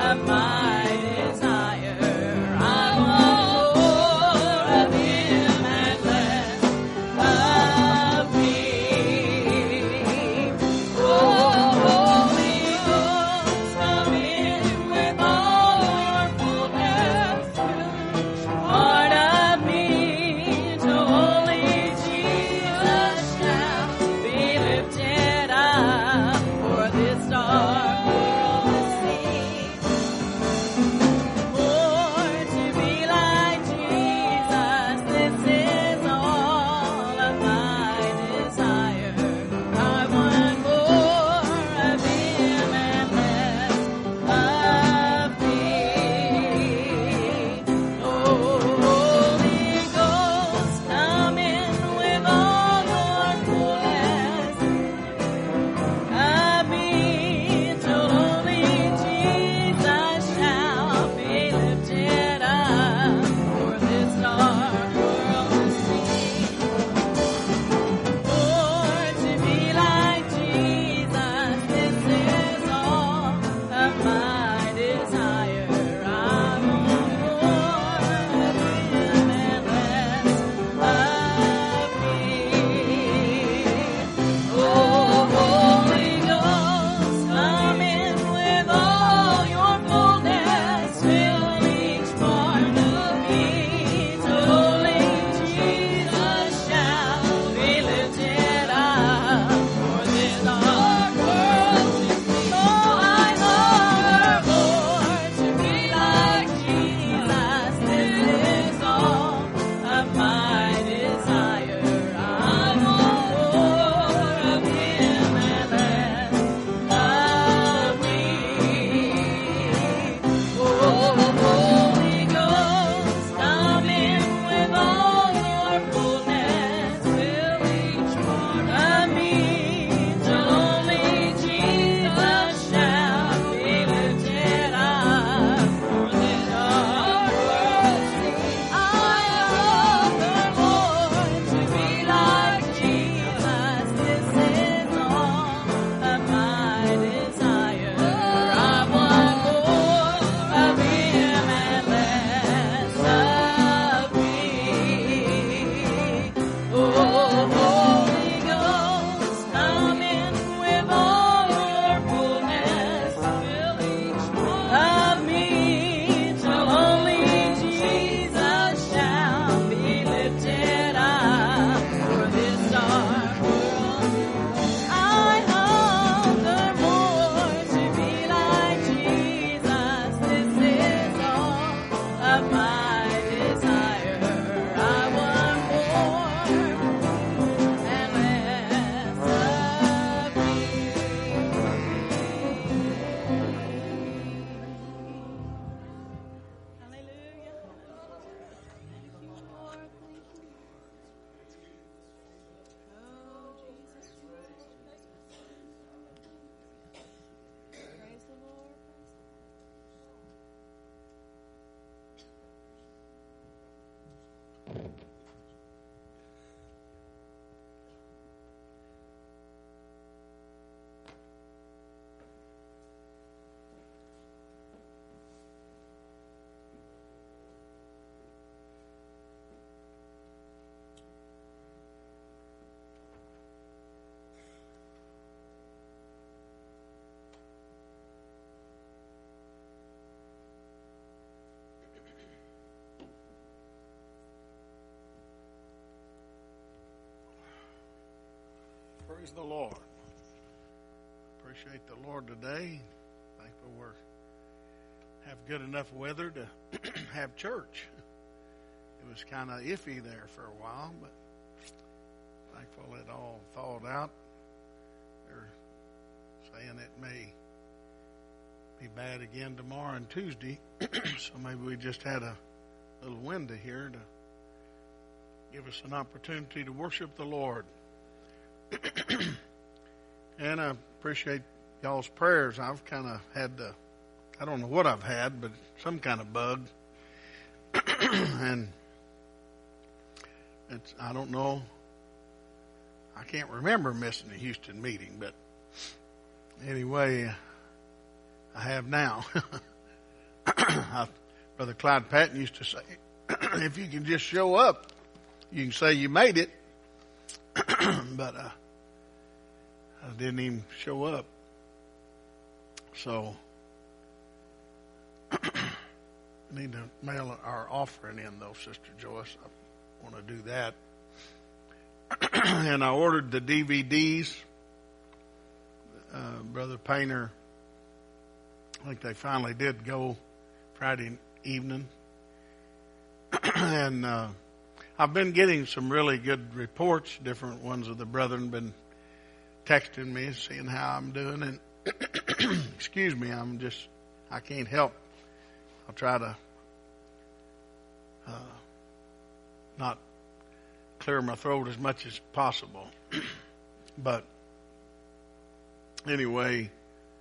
Praise the Lord. Appreciate the Lord today. Thankful we have good enough weather to have church. It was kind of iffy there for a while, but thankful it all thawed out. They're saying it may be bad again tomorrow and Tuesday, so maybe we just had a little window here to give us an opportunity to worship the Lord. And I appreciate y'all's prayers. I've kind of had I don't know what I've had, but some kind of bug. And I don't know. I can't remember missing the Houston meeting, but anyway, I have now. Brother Clyde Patton used to say, if you can just show up, you can say you made it. But I didn't even show up. So I need to mail our offering in, though, Sister Joyce. I want to do that. And I ordered the DVDs. Brother Painter, I think they finally did go Friday evening. And I've been getting some really good reports. Different ones of the brethren been texting me, seeing how I'm doing. And excuse me, I can't help. I'll try to not clear my throat as much as possible. But anyway,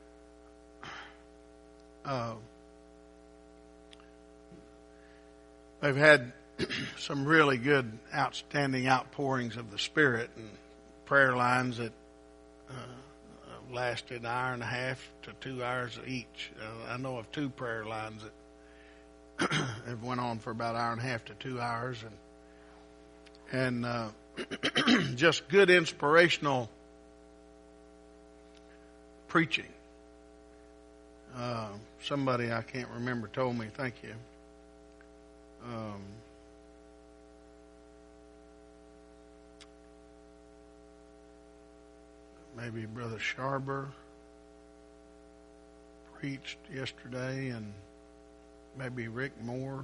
they've had some really good, outstanding outpourings of the Spirit and prayer lines that lasted an hour and a half to 2 hours each. I know of 2 prayer lines that have went on for about an hour and a half to 2 hours, and just good inspirational preaching. Somebody I can't remember told me, thank you. Maybe Brother Sharber preached yesterday, and maybe Rick Moore.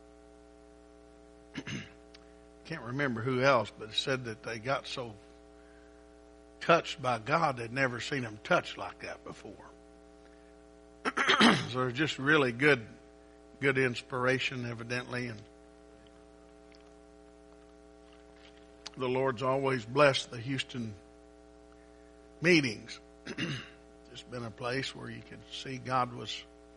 Can't remember who else, but it said that they got so touched by God they'd never seen him touched like that before. So it's just really good inspiration, evidently, and the Lord's always blessed the Houston meetings. It's been a place where you could see God was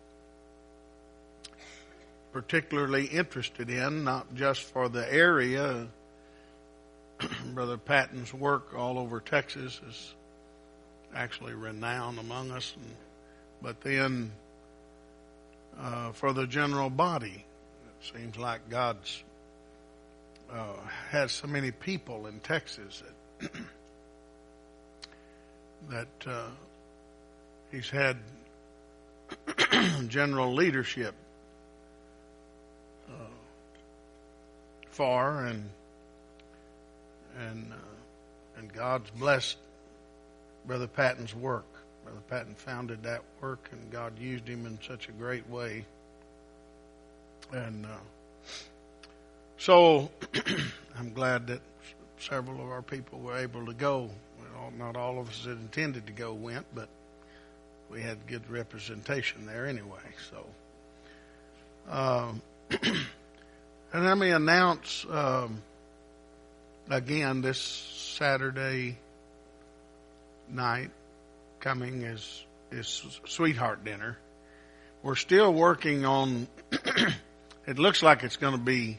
particularly interested in, not just for the area. Brother Patton's work all over Texas is actually renowned among us, but then for the general body, it seems like God's has so many people in Texas that he's had general leadership for, and God's blessed Brother Patton's work. Brother Patton founded that work, and God used him in such a great way. And so I'm glad that several of our people were able to go. Well, not all of us that intended to go went, but we had good representation there anyway. So, and let me announce again this Saturday night coming is Sweetheart Dinner. We're still working on. It looks like it's going to be.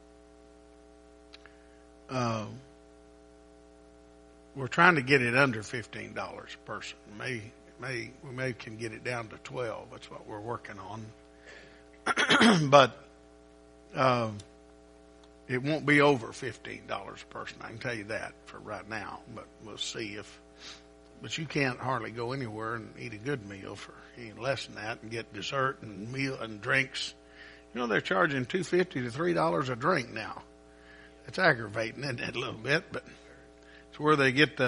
We're trying to get it under $15 a person. We may can get it down to $12. That's what we're working on. But it won't be over $15 a person. I can tell you that for right now. But we'll see if. But you can't hardly go anywhere and eat a good meal for any less than that, and get dessert and meal and drinks. You know, they're charging $2.50 to $3 a drink now. It's aggravating, isn't it, a little bit? But it's where they get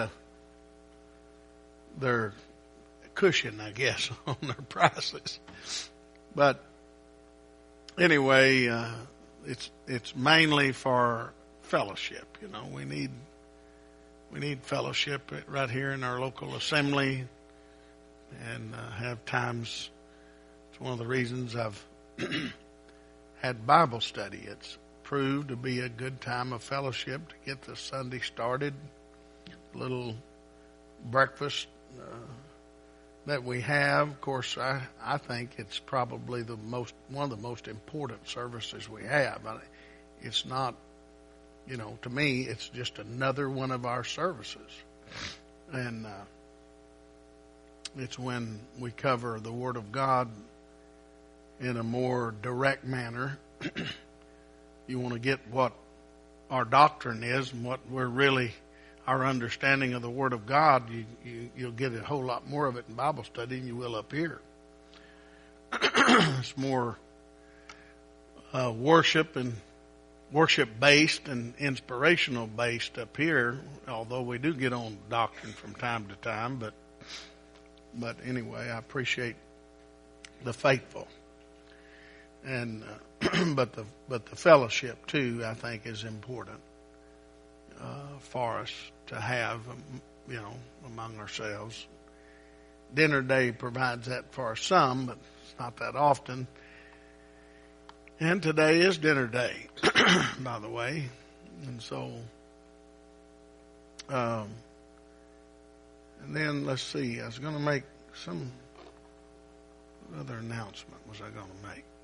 their cushion, I guess, on their prices. But anyway, it's mainly for fellowship. You know, we need fellowship right here in our local assembly, and have times. It's one of the reasons I've had Bible study. It's proved to be a good time of fellowship to get the Sunday started. A little breakfast that we have. Of course, I think it's probably one of the most important services we have. It's not, you know, to me, it's just another one of our services. And it's when we cover the Word of God in a more direct manner. You want to get what our doctrine is and what we're really, our understanding of the Word of God, you'll get a whole lot more of it in Bible study than you will up here. It's more worship based and inspirational based up here, although we do get on doctrine from time to time. But anyway, I appreciate the faithful, and but the fellowship too, I think, is important for us to have, among ourselves. Dinner day provides that for some, but it's not that often. And today is dinner day, by the way. And so, and then let's see, I was going to make some other announcement was I going to make?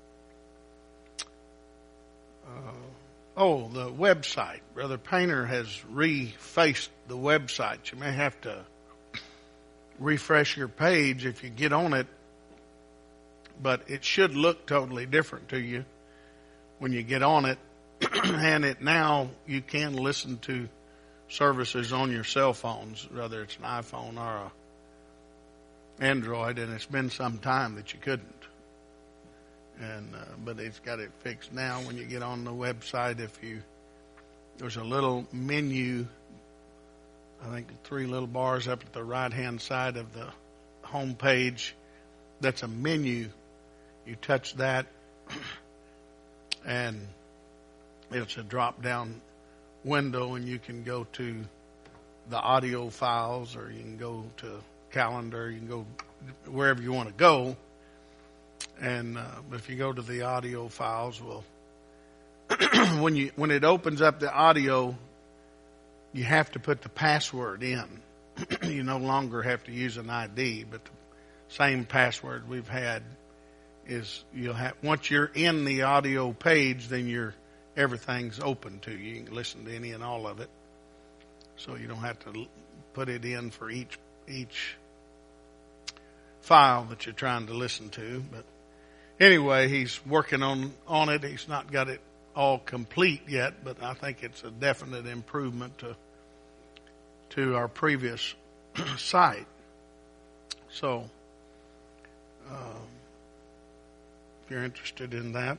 The website. Brother Painter has refaced the website. You may have to refresh your page if you get on it, but it should look totally different to you when you get on it. And now you can listen to services on your cell phones, whether it's an iPhone or a Android, and it's been some time that you couldn't. And but it's got it fixed now. When you get on the website, there's a little menu, I think 3 little bars up at the right-hand side of the home page. That's a menu. You touch that, and it's a drop-down window, and you can go to the audio files, or you can go to calendar. You can go wherever you want to go. And if you go to the audio files, when it opens up the audio, you have to put the password in. You no longer have to use an ID, but the same password we've had is once you're in the audio page, then everything's open to you. You can listen to any and all of it, so you don't have to put it in for each file that you're trying to listen to. But anyway, he's working on it. He's not got it all complete yet, but I think it's a definite improvement to our previous site. So, if you're interested in that,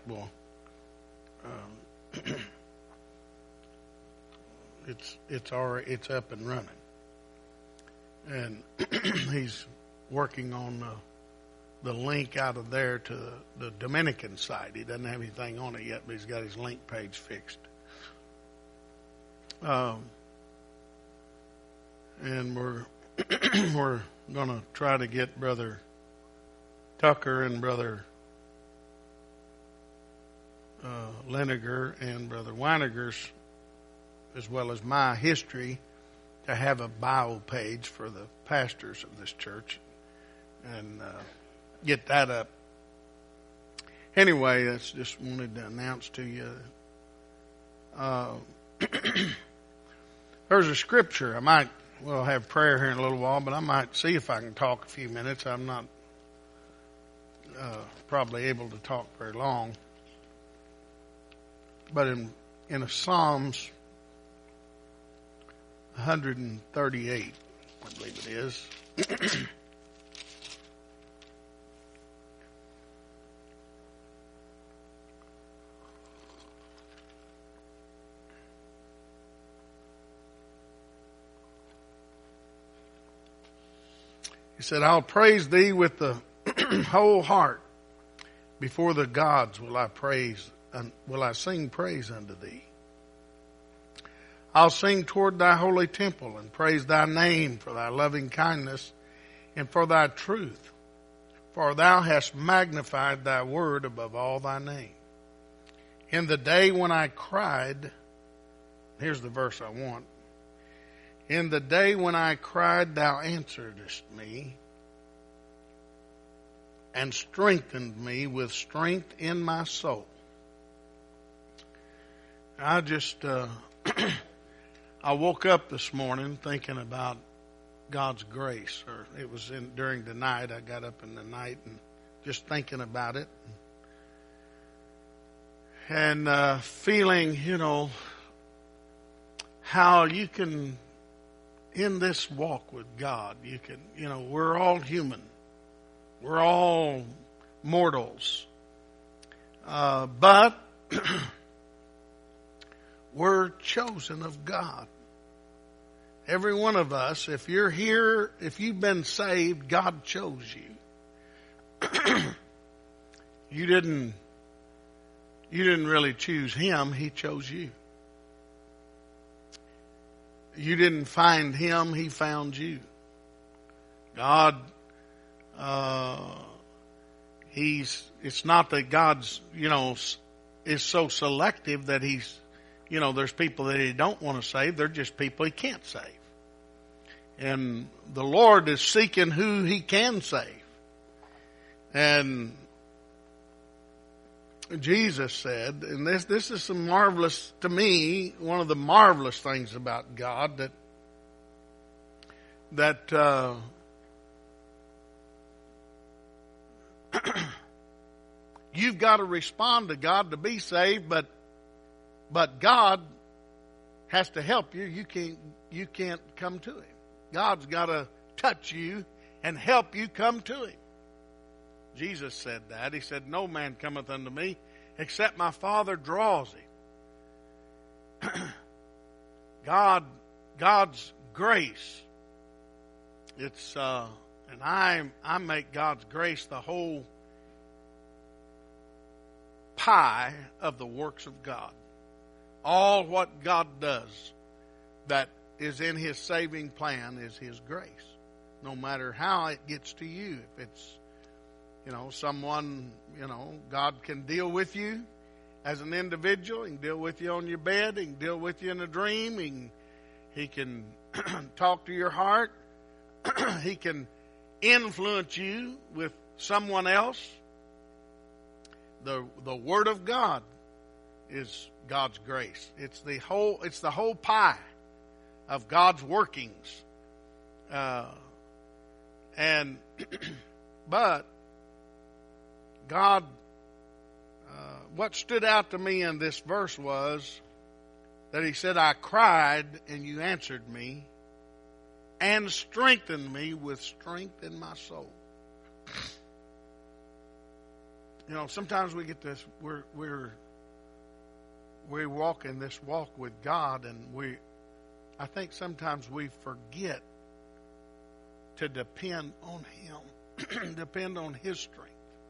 it's up and running, and he's working on the link out of there to the Dominican site. He doesn't have anything on it yet, but he's got his link page fixed. And we're going to try to get Brother Tucker and Brother Leniger and Brother Weiniger's, as well as my history, to have a bio page for the pastors of this church, and get that up. Anyway, that's just wanted to announce to you. There's a scripture. We'll have prayer here in a little while, but I might see if I can talk a few minutes. I'm not probably able to talk very long. But in a Psalms 138, I believe it is. He said, I'll praise thee with the whole heart. Before the gods will I sing praise unto thee. I'll sing toward thy holy temple and praise thy name for thy loving kindness and for thy truth. For thou hast magnified thy word above all thy name. In the day when I cried, here's the verse I want. In the day when I cried, thou answeredst me and strengthened me with strength in my soul. I woke up this morning thinking about God's grace, or it was during the night. I got up in the night and just thinking about it. and feeling, how you can, in this walk with God, you can, we're all human. We're all mortals. But we're chosen of God. Every one of us, if you're here, if you've been saved, God chose you. You didn't really choose Him, He chose you. You didn't find Him, He found you. God, it's not that God's, is so selective that He's, there's people that He don't want to save. They're just people He can't save. And the Lord is seeking who He can save. And Jesus said, and this is some marvelous, to me, one of the marvelous things about God, that you've got to respond to God to be saved, but God has to help you. You can't come to Him. God's got to touch you and help you come to Him. Jesus said that. He said, "No man cometh unto me except my Father draws him." God's grace. It's and I make God's grace the whole pie of the works of God. All what God does that is in His saving plan is His grace. No matter how it gets to you. If it's, someone, God can deal with you as an individual. He can deal with you on your bed. He can deal with you in a dream. He can talk to your heart. He can influence you with someone else. The Word of God is God's grace. It's the whole pie of God's workings. But God, what stood out to me in this verse was that He said, "I cried and you answered me and strengthened me with strength in my soul." Sometimes we get this, we walk in this walk with God, and I think sometimes we forget to depend on Him, depend on His strength.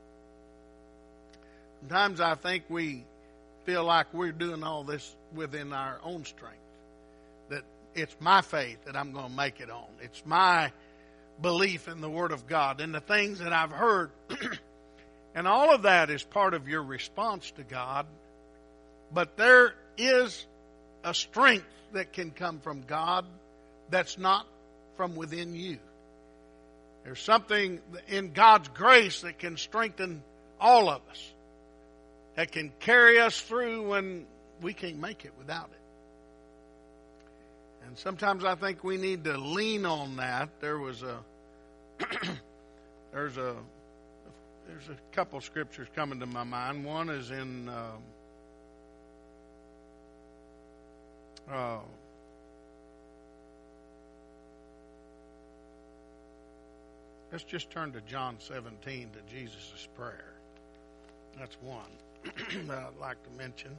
Sometimes I think we feel like we're doing all this within our own strength. That it's my faith that I'm going to make it on. It's my belief in the Word of God and the things that I've heard. And all of that is part of your response to God. But there is a strength that can come from God that's not from within you. There's something in God's grace that can strengthen all of us, that can carry us through when we can't make it without it. And sometimes I think we need to lean on that. There's a couple scriptures coming to my mind. One is in let's just turn to John 17, to Jesus' prayer. That's one that I'd like to mention.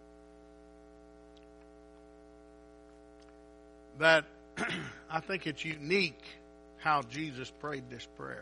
That I think it's unique how Jesus prayed this prayer.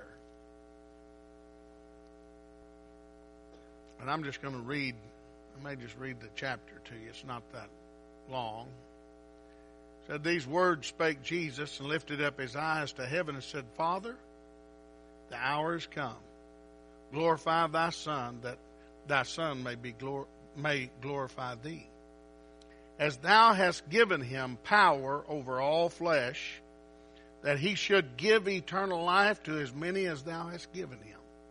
And I'm just going to read, I may just read the chapter to you. It's not that long. It said, "These words spake Jesus, and lifted up His eyes to heaven, and said, Father, the hour is come. Glorify Thy Son, that Thy Son may glorify Thee. As Thou hast given Him power over all flesh, that He should give eternal life to as many as Thou hast given Him.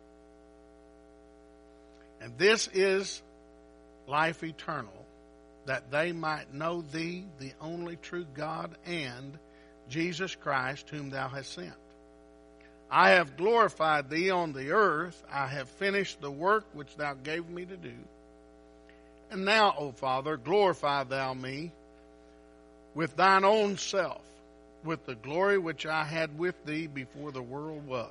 And this is life eternal, that they might know Thee, the only true God, and Jesus Christ, whom Thou hast sent. I have glorified Thee on the earth. I have finished the work which Thou gave me to do. And now, O Father, glorify thou me with thine own self, with the glory which I had with thee before the world was.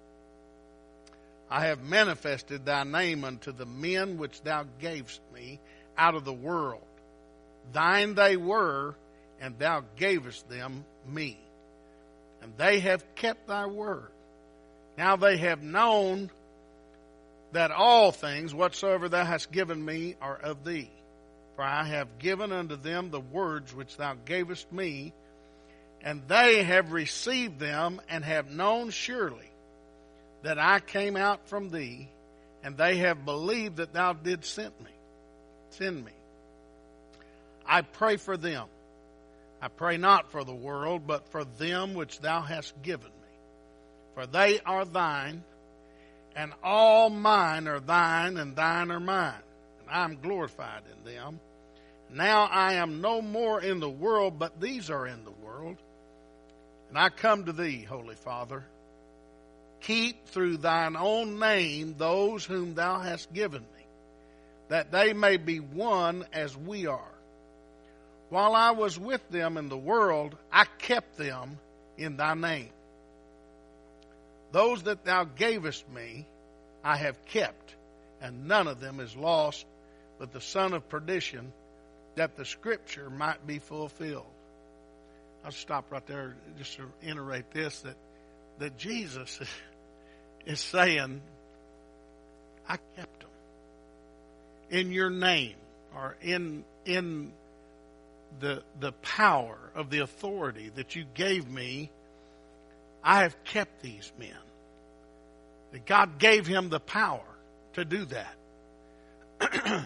I have manifested thy name unto the men which thou gavest me out of the world. Thine they were, and thou gavest them me. And they have kept thy word. Now they have known that all things whatsoever thou hast given me are of thee. For I have given unto them the words which thou gavest me, and they have received them, and have known surely that I came out from thee, and they have believed that thou didst send me. I pray for them. I pray not for the world, but for them which thou hast given me. For they are thine, and all mine are thine, and thine are mine. And I am glorified in them. Now I am no more in the world, but these are in the world. And I come to thee, Holy Father. Keep through thine own name those whom thou hast given me, that they may be one as we are. While I was with them in the world, I kept them in thy name. Those that thou gavest me, I have kept, and none of them is lost, but the son of perdition, that the scripture might be fulfilled. I'll stop right there just to iterate this, that Jesus is saying, I kept them in your name, or in the power of the authority that you gave me. I have kept these men. That God gave him the power to do that.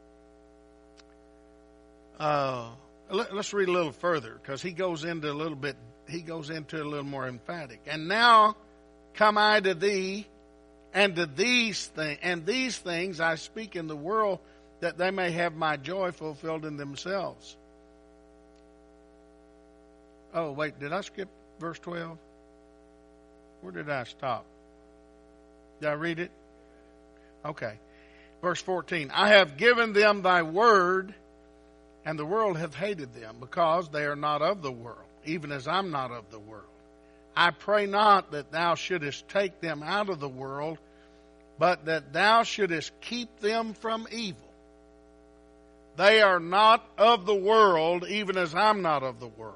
Let's read a little further, because he goes into a little more emphatic. And now come I to thee, and to these things I speak in the world, that they may have my joy fulfilled in themselves. Oh, wait, did I skip verse 12? Where did I stop? Did I read it? Okay. Verse 14. I have given them thy word, and the world hath hated them, because they are not of the world, even as I'm not of the world. I pray not that thou shouldest take them out of the world, but that thou shouldest keep them from evil. They are not of the world, even as I'm not of the world.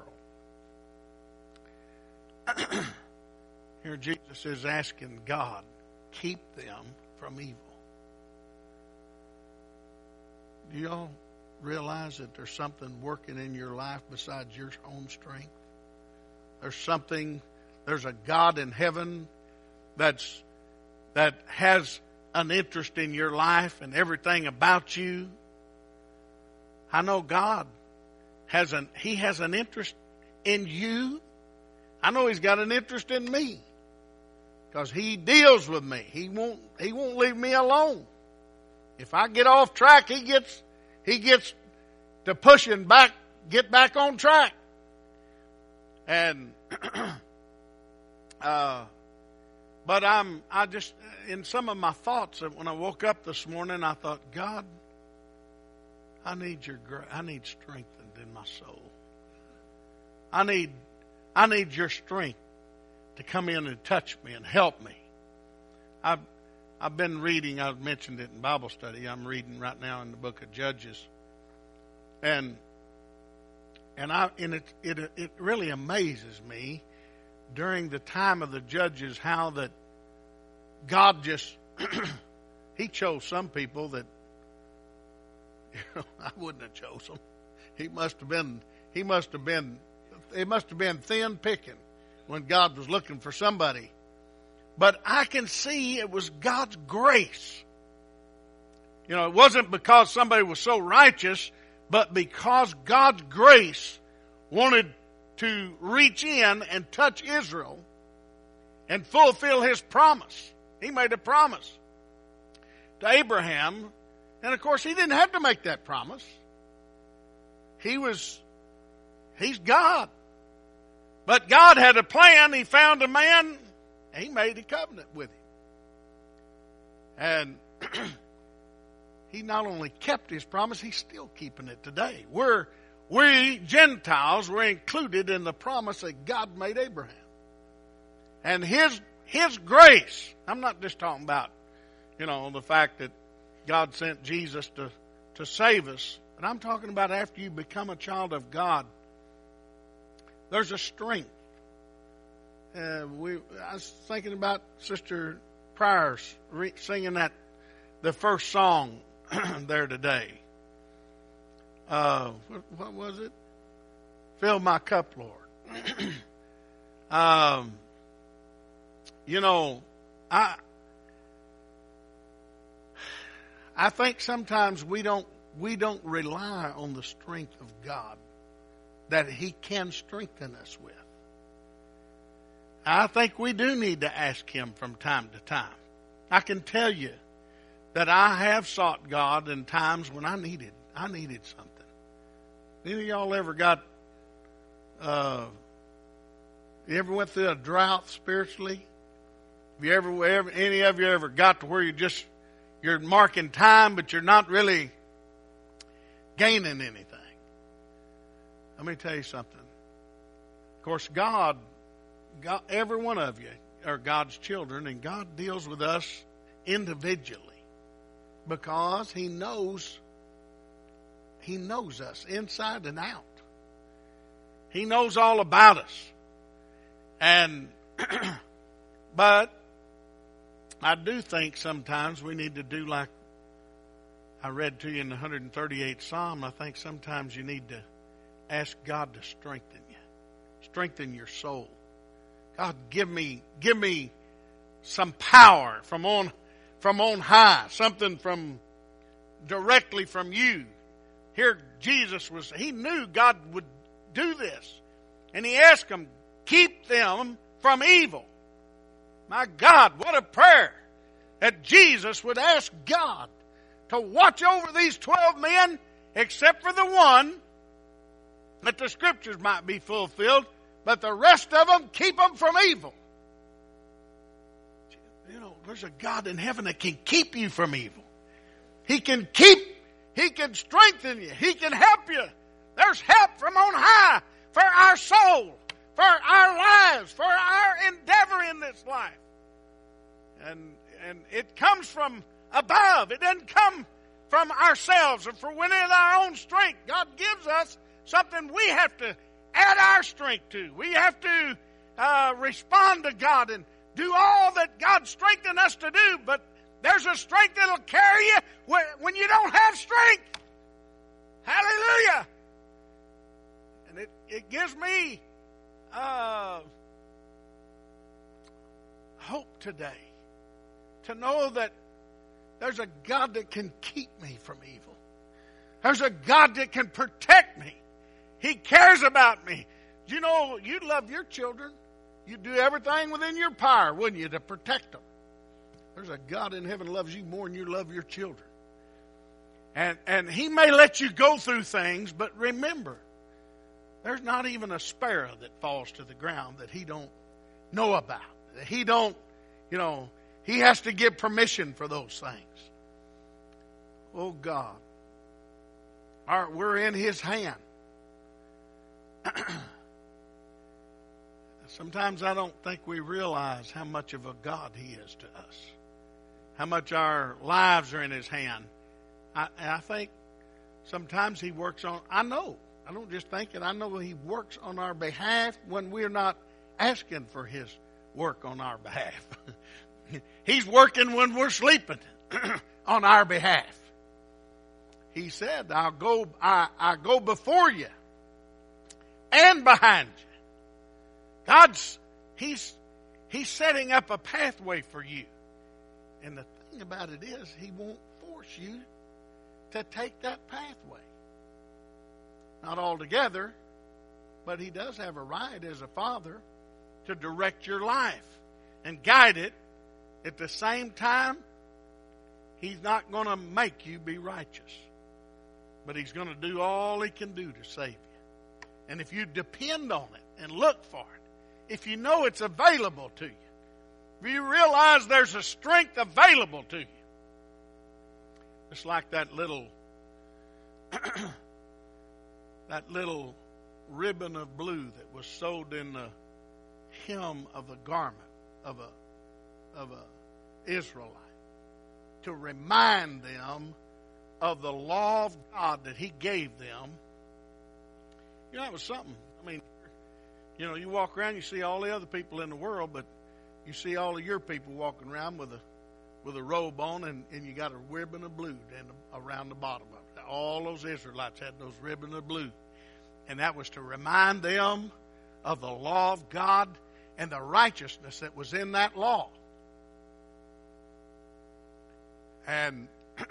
Here Jesus is asking God, keep them from evil. Do y'all realize that there's something working in your life besides your own strength? There's a God in heaven that has an interest in your life and everything about you. I know God has an interest in you. I know he's got an interest in me, because he deals with me. He won't leave me alone. If I get off track, he gets to pushing back, get back on track. And but I just in some of my thoughts, when I woke up this morning, I thought, God, I need strengthened in my soul. I need your strength to come in and touch me and help me. I've been reading, I've mentioned it in Bible study. I'm reading right now in the book of Judges. And it really amazes me during the time of the Judges how that God just he chose some people that I wouldn't have chosen. It must have been thin picking when God was looking for somebody. But I can see it was God's grace. It wasn't because somebody was so righteous, but because God's grace wanted to reach in and touch Israel and fulfill his promise. He made a promise to Abraham, and of course he didn't have to make that promise. He's God. But God had a plan. He found a man. He made a covenant with him. And He not only kept His promise, He's still keeping it today. We Gentiles were included in the promise that God made Abraham. And His grace, I'm not just talking about, the fact that God sent Jesus to save us, but I'm talking about after you become a child of God, there's a strength. I was thinking about Sister Pryor's singing the first song there today. What was it? Fill my cup, Lord. I think sometimes we don't rely on the strength of God that He can strengthen us with. I think we do need to ask Him from time to time. I can tell you that I have sought God in times when I needed something. Any of y'all ever you ever went through a drought spiritually? Have you any of you ever got to where you're marking time, but you're not really gaining anything? Let me tell you something. Of course, God, every one of you are God's children, and God deals with us individually because He knows us inside and out. He knows all about us. But I do think sometimes we need to do like I read to you in the 138th Psalm. I think sometimes you need to ask God to strengthen you. Strengthen your soul. God, give me some power from on high. Something directly from you. Here Jesus He knew God would do this. And He asked them, keep them from evil. My God, what a prayer that Jesus would ask God to watch over these 12 men, except for the one, that the Scriptures might be fulfilled, but the rest of them, keep them from evil. There's a God in heaven that can keep you from evil. He can strengthen you. He can help you. There's help from on high for our soul, for our lives, for our endeavor in this life. And it comes from above. It doesn't come from ourselves or for within our own strength. God gives us something we have to add our strength to. We have to respond to God and do all that God strengthened us to do. But there's a strength that'll carry you when you don't have strength. Hallelujah. And it gives me hope today to know that there's a God that can keep me from evil. There's a God that can protect me. He cares about me. You love your children. You'd do everything within your power, wouldn't you, to protect them. There's a God in heaven loves you more than you love your children. And He may let you go through things, but remember, there's not even a sparrow that falls to the ground that He don't know about. That He don't, He has to give permission for those things. Oh God. We're in His hand. Sometimes I don't think we realize how much of a God He is to us. How much our lives are in His hand. I think sometimes He works on, I don't just think it, I know He works on our behalf when we're not asking for His work on our behalf. He's working when we're sleeping on our behalf. He said, I go before you and behind you. He's setting up a pathway for you. And the thing about it is, He won't force you to take that pathway. Not altogether, but He does have a right as a father to direct your life and guide it. At the same time, He's not going to make you be righteous. But He's going to do all He can do to save you. And if you depend on it and look for it, if you know it's available to you, if you realize there's a strength available to you, It's like that little that little ribbon of blue that was sewed in the hem of the garment of a Israelite, to remind them of the law of God that He gave them. You know, that was something. I mean, you know, you walk around, you see all the other people in the world, but you see all of your people walking around with a robe on, and you got a ribbon of blue around the bottom of it. All those Israelites had those ribbons of blue. And that was to remind them of the law of God and the righteousness that was in that law. And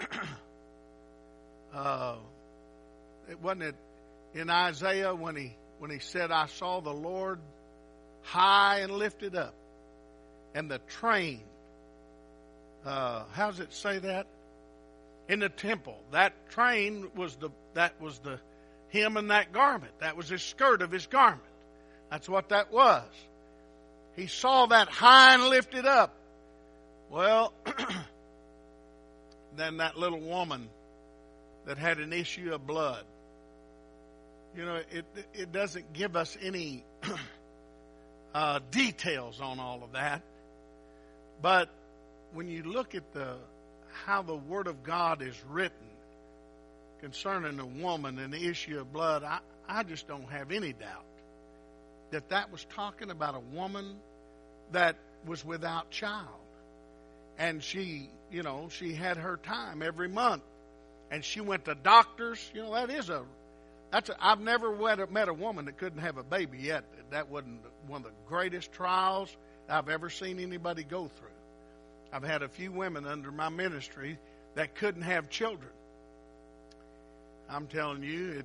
it wasn't it in Isaiah when he said, I saw the Lord high and lifted up, and the train, how does it say that? In the temple. That train was the hem in that garment. That was his skirt of his garment. That's what that was. He saw that high and lifted up. Well, then that little woman that had an issue of blood. You know, it doesn't give us any details on all of that. But when you look at how the Word of God is written concerning a woman and the issue of blood, I just don't have any doubt that was talking about a woman that was without child. And she had her time every month. And she went to doctors. You know, I've never met a woman that couldn't have a baby yet. That wasn't one of the greatest trials I've ever seen anybody go through. I've had a few women under my ministry that couldn't have children. I'm telling you,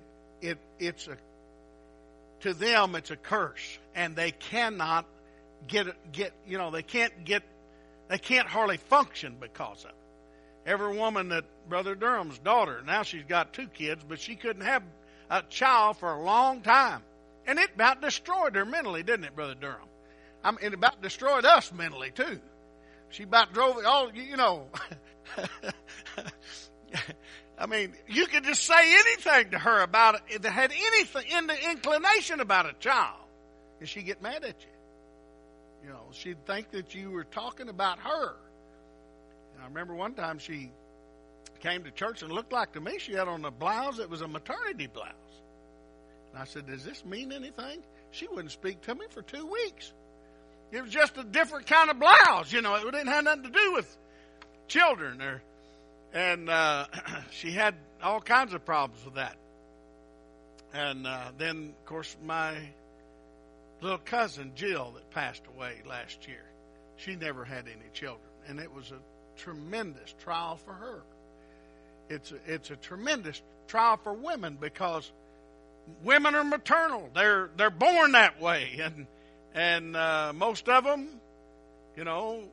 to them it's a curse, and they cannot they can't hardly function because of it. Every woman that Brother Durham's daughter, now she's got 2 kids, but she couldn't have a child for a long time. And it about destroyed her mentally, didn't it, Brother Durham? It about destroyed us mentally, too. She about drove it all, you know. I mean, you could just say anything to her about it that had anything in the inclination about a child, and she'd get mad at you. You know, she'd think that you were talking about her. And I remember one time she came to church and looked like to me she had on a blouse that was a maternity blouse. And I said, does this mean anything? She wouldn't speak to me for 2 weeks. It was just a different kind of blouse, you know. It didn't have nothing to do with children. And she had all kinds of problems with that. And then, of course, my little cousin, Jill, that passed away last year, she never had any children. And it was a tremendous trial for her. It's a tremendous trial for women because women are maternal. They're born that way. And most of them, you know,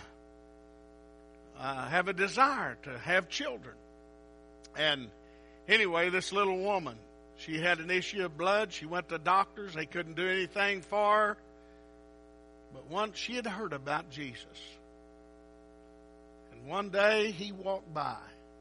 have a desire to have children. And anyway, this little woman, she had an issue of blood. She went to doctors. They couldn't do anything for her. But once she had heard about Jesus. And one day he walked by.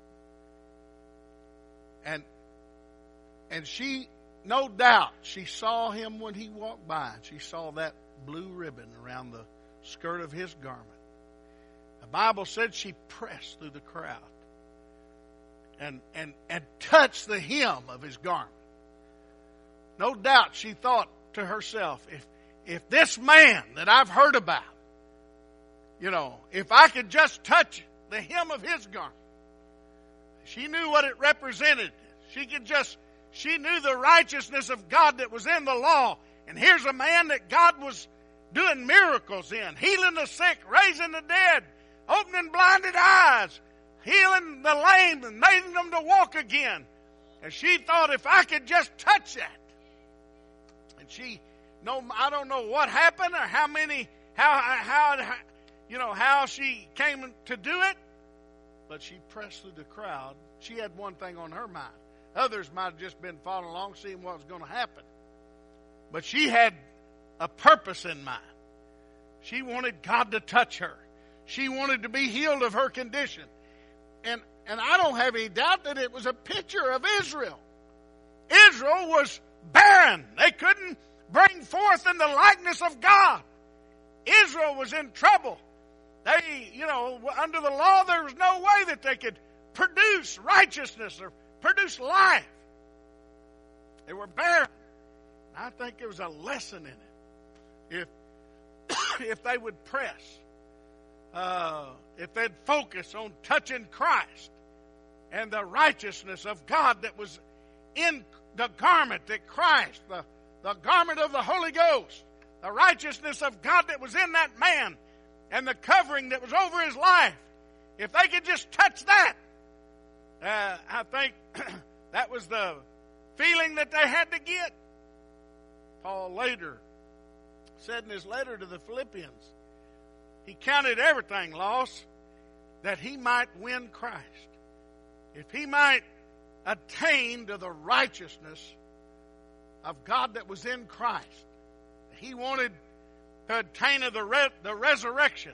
And she, no doubt, she saw him when he walked by. And she saw that blue ribbon around the skirt of his garment. The Bible said she pressed through the crowd and touched the hem of his garment. No doubt she thought to herself, if this man that I've heard about, you know, if I could just touch the hem of his garment. She knew what it represented. She knew the righteousness of God that was in the law. And here's a man that God was doing miracles in, healing the sick, raising the dead, opening blinded eyes, healing the lame and making them to walk again. And she thought, if I could just touch that. And I don't know what happened or how she came to do it, but she pressed through the crowd. She had one thing on her mind. Others might have just been following along, seeing what was going to happen. But she had a purpose in mind. She wanted God to touch her. She wanted to be healed of her condition. And I don't have any doubt that it was a picture of Israel. Israel was barren. They couldn't bring forth in the likeness of God. Israel was in trouble. They, under the law, there was no way that they could produce righteousness or produce life. They were barren. I think there was a lesson in it. If they would press, if they'd focus on touching Christ and the righteousness of God that was in the garment that Christ, the garment of the Holy Ghost, the righteousness of God that was in that man, and the covering that was over his life, if they could just touch that, I think that was the feeling that they had to get. Paul later said in his letter to the Philippians, he counted everything loss that he might win Christ. If he might attain to the righteousness of God that was in Christ. He wanted to attain to the resurrection,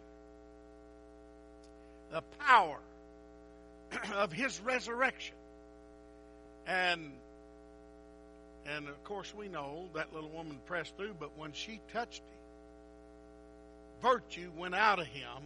the power of his resurrection. And of course we know that little woman pressed through, but when she touched him, virtue went out of him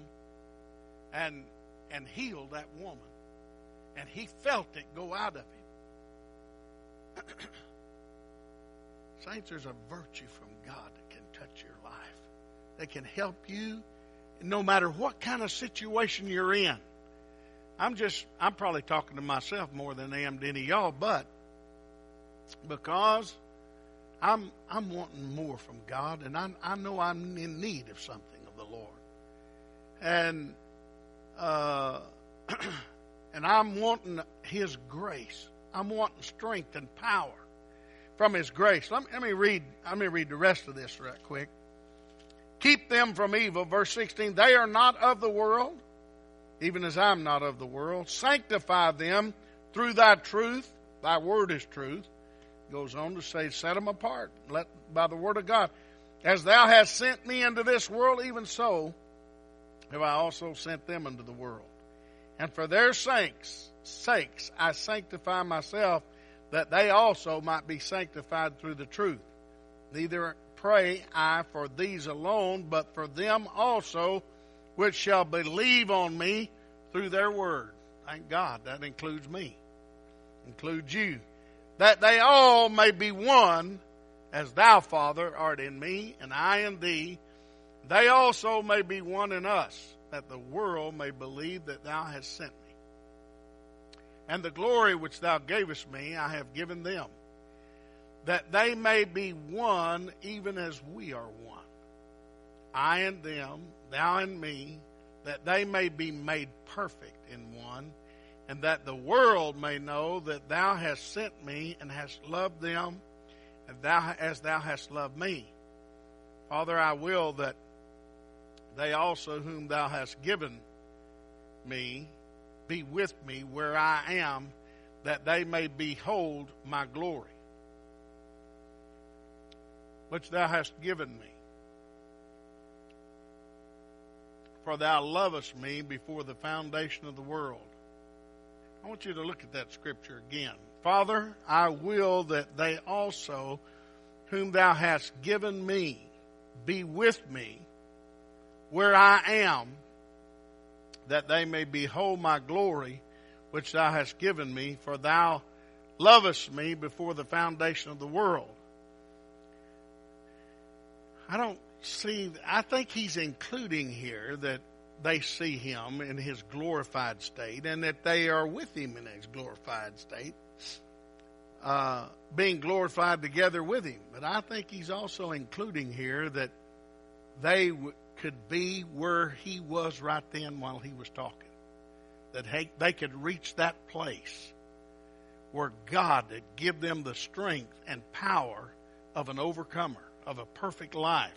and healed that woman. And he felt it go out of him. Saints, there's a virtue from God that can touch your life. That can help you no matter what kind of situation you're in. I'm probably talking to myself more than I am to any of y'all, but because I'm wanting more from God, and I know I'm in need of something of the Lord. And and I'm wanting His grace. I'm wanting strength and power from His grace. Let me read the rest of this right quick. Keep them from evil, verse 16. They are not of the world, even as I'm not of the world. Sanctify them through thy truth. Thy word is truth. Goes on to say, set them apart by the word of God. As thou hast sent me into this world, even so have I also sent them into the world. And for their sakes I sanctify myself, that they also might be sanctified through the truth. Neither pray I for these alone, but for them also which shall believe on me through their word. Thank God, that includes me, includes you. That they all may be one, as thou, Father, art in me, and I in thee. They also may be one in us, that the world may believe that thou hast sent me. And the glory which thou gavest me I have given them, that they may be one even as we are one. I and them, thou and me, that they may be made perfect in one, and that the world may know that thou hast sent me and hast loved them as thou hast loved me. Father, I will that they also whom thou hast given me be with me where I am, that they may behold my glory, which thou hast given me. For thou lovest me before the foundation of the world. I want you to look at that scripture again. Father, I will that they also whom thou hast given me be with me where I am, that they may behold my glory, which thou hast given me, for thou lovest me before the foundation of the world. I think he's including here that they see him in his glorified state, and that they are with him in his glorified state, being glorified together with him. But I think he's also including here that they could be where he was right then while he was talking. That they could reach that place where God would give them the strength and power of an overcomer, of a perfect life.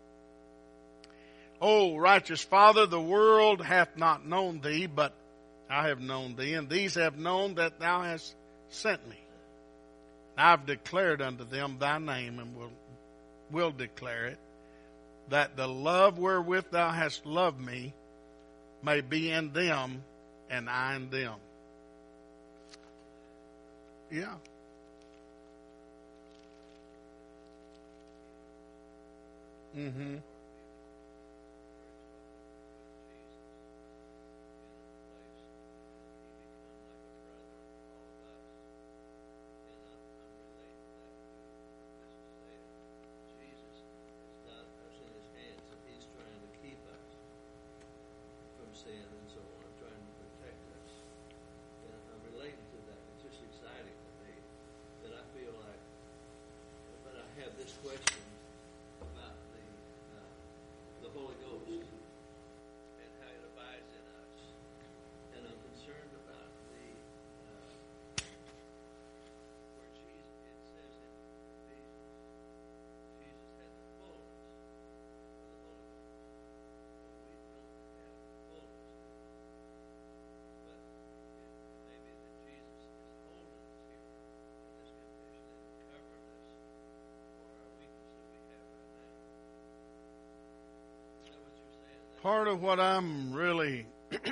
O righteous Father, the world hath not known thee, but I have known thee, and these have known that thou hast sent me. And I've declared unto them thy name, and will declare it, that the love wherewith thou hast loved me may be in them, and I in them. Yeah. Mm-hmm. sin and so on, trying to protect us. And I'm relating to that. It's just exciting to me that I feel like, but I have this question about the Holy Ghost and how it abides in us. And I'm concerned about the where Jesus, it says in Ephesians, Jesus had the fullness of the Holy Ghost. But we don't have fullness. But it may be that Jesus is holding us here in this condition and covering us for our weakness that we have right now. Is that what you're saying? Part of what I'm really,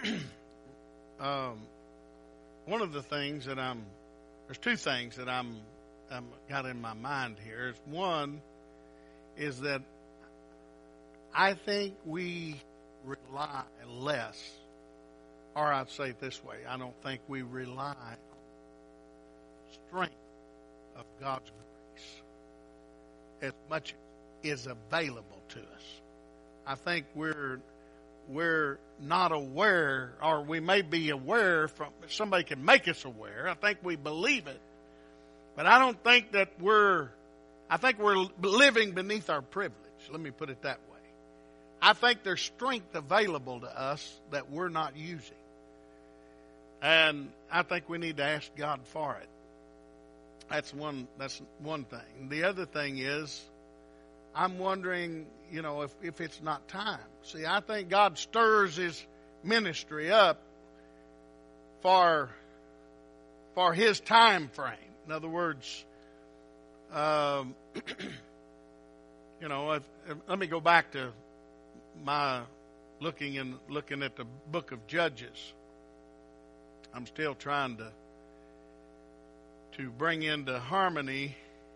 one of the things that there's two things that I'm got in my mind here. One is that I think we rely less, or I'd say it this way, I don't think we rely on the strength of God's grace as much as is available to us. I think we're not aware, or we may be aware from somebody can make us aware. I think we believe it, but I don't think that I think we're living beneath our privilege. Let me put it that way. I think there's strength available to us that we're not using, and I think we need to ask God for it. That's one thing. The other thing is, I'm wondering, if it's not time. See, I think God stirs His ministry up for His time frame. In other words, let me go back to my looking at the book of Judges. I'm still trying to bring into harmony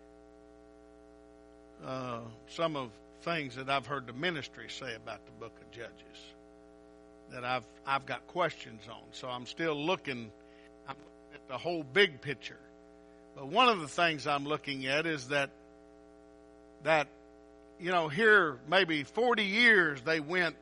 some of things that I've heard the ministry say about the book of Judges that I've got questions on. So I'm looking at the whole big picture. But one of the things I'm looking at is that here maybe 40 years they went,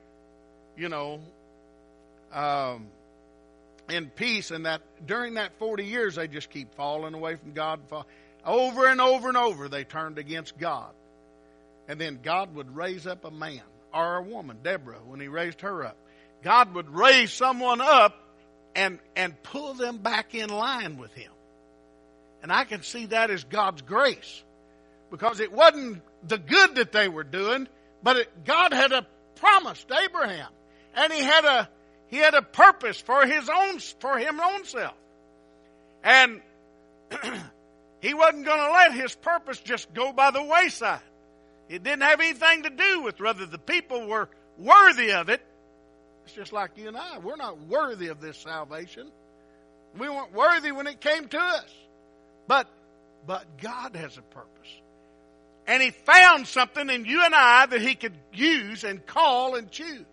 in peace, and that during that 40 years they just keep falling away from God. Over and over and over they turned against God. And then God would raise up a man or a woman, Deborah, when He raised her up. God would raise someone up and pull them back in line with Him. And I can see that as God's grace. Because it wasn't the good that they were doing, but God had a promise to Abraham. And He had a purpose for his own self. And He wasn't going to let His purpose just go by the wayside. It didn't have anything to do with whether the people were worthy of it. It's just like you and I. We're not worthy of this salvation. We weren't worthy when it came to us. But God has a purpose. And He found something in you and I that He could use and call and choose.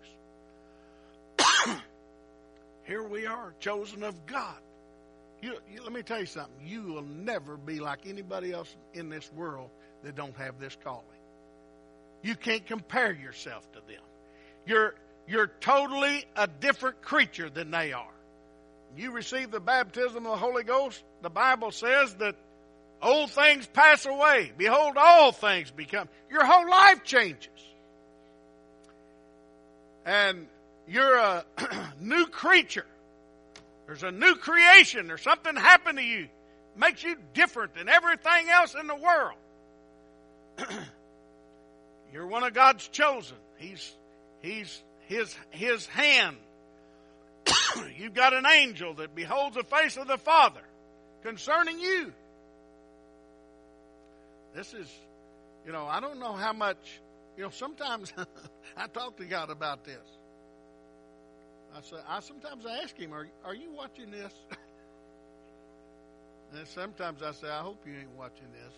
Here we are, chosen of God. Let me tell you something. You will never be like anybody else in this world that don't have this calling. You can't compare yourself to them. You're totally a different creature than they are. You receive the baptism of the Holy Ghost, the Bible says that old things pass away. Behold, all things become. Your whole life changes. And you're a new creature. There's a new creation. There's something happened to you. Makes you different than everything else in the world. You're one of God's chosen. He's His hand. You've got an angel that beholds the face of the Father concerning you. This is, I don't know how much, sometimes I talk to God about this. Sometimes I ask Him, are you watching this? And sometimes I say, I hope you ain't watching this.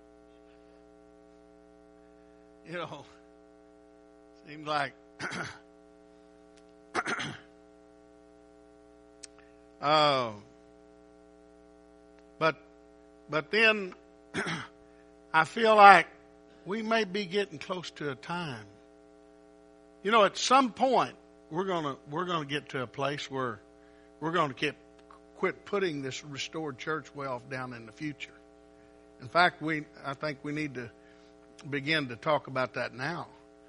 You know, seems like but then I feel like we may be getting close to a time. You know, at some point we're gonna get to a place where we're gonna quit putting this restored church way off down in the future. In fact, I think we need to begin to talk about that now.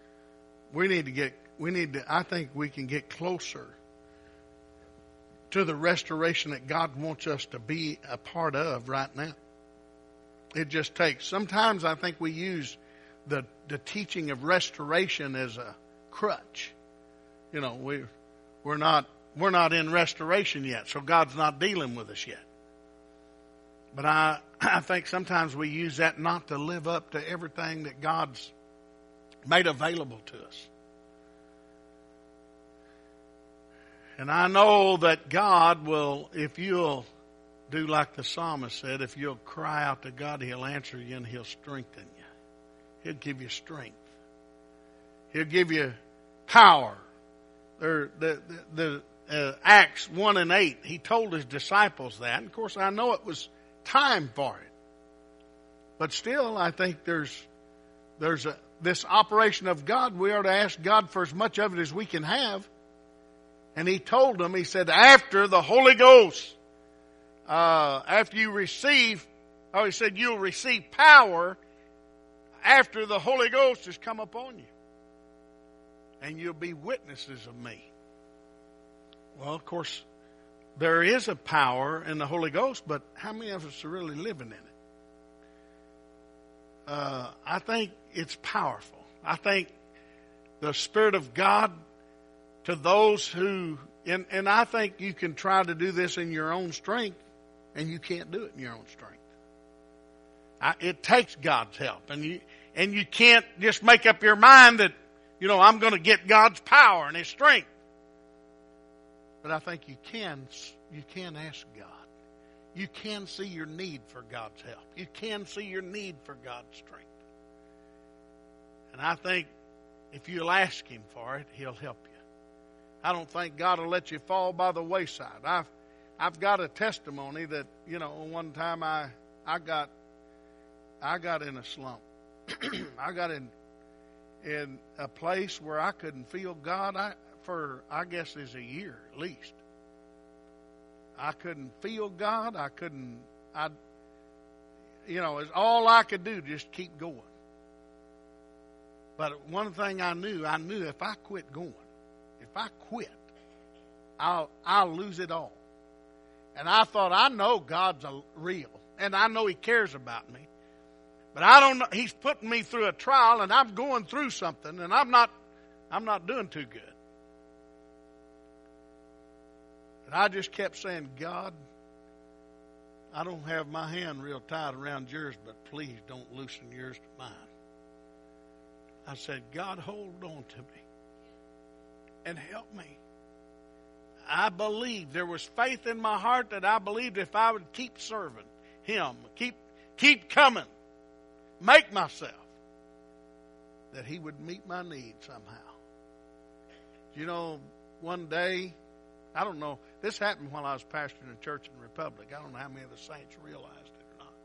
I think we can get closer to the restoration that God wants us to be a part of right now. It just takes. Sometimes I think we use the teaching of restoration as a crutch. You know, we're not in restoration yet, so God's not dealing with us yet. But I think sometimes we use that not to live up to everything that God's made available to us. And I know that God will, if you'll do like the psalmist said, if you'll cry out to God, He'll answer you and He'll strengthen you. He'll give you strength. He'll give you power. The Acts 1 and 8, He told His disciples that. And of course, I know it was time for it. But still, I think there's this operation of God. We are to ask God for as much of it as we can have. And He told them, He said, after the Holy Ghost, after you receive, He said, you'll receive power after the Holy Ghost has come upon you. And you'll be witnesses of me. Well, of course, there is a power in the Holy Ghost, but how many of us are really living in it? I think it's powerful. I think the Spirit of God to those who, and I think you can try to do this in your own strength, and you can't do it in your own strength. It takes God's help, and you can't just make up your mind that, you know, I'm going to get God's power and His strength. But I think you can ask God. You can see your need for God's help. You can see your need for God's strength. And I think if you'll ask Him for it, He'll help you. I don't think God will let you fall by the wayside. I've got a testimony that, you know, one time I got in a slump. I got in a place where I couldn't feel God for I guess is a year at least. I couldn't feel God. It's all I could do, just keep going. But one thing I knew if I quit going, I'll lose it all. And I thought, I know God's real, and I know He cares about me. But I don't know, He's putting me through a trial, and I'm going through something, and I'm not doing too good. And I just kept saying, God, I don't have my hand real tight around yours, but please don't loosen yours to mine. I said, God, hold on to me and help me. I believed. There was faith in my heart that I believed if I would keep serving Him, keep coming, make myself, that He would meet my need somehow. You know, one day, I don't know, this happened while I was pastoring a church in the Republic. I don't know how many of the saints realized it or not.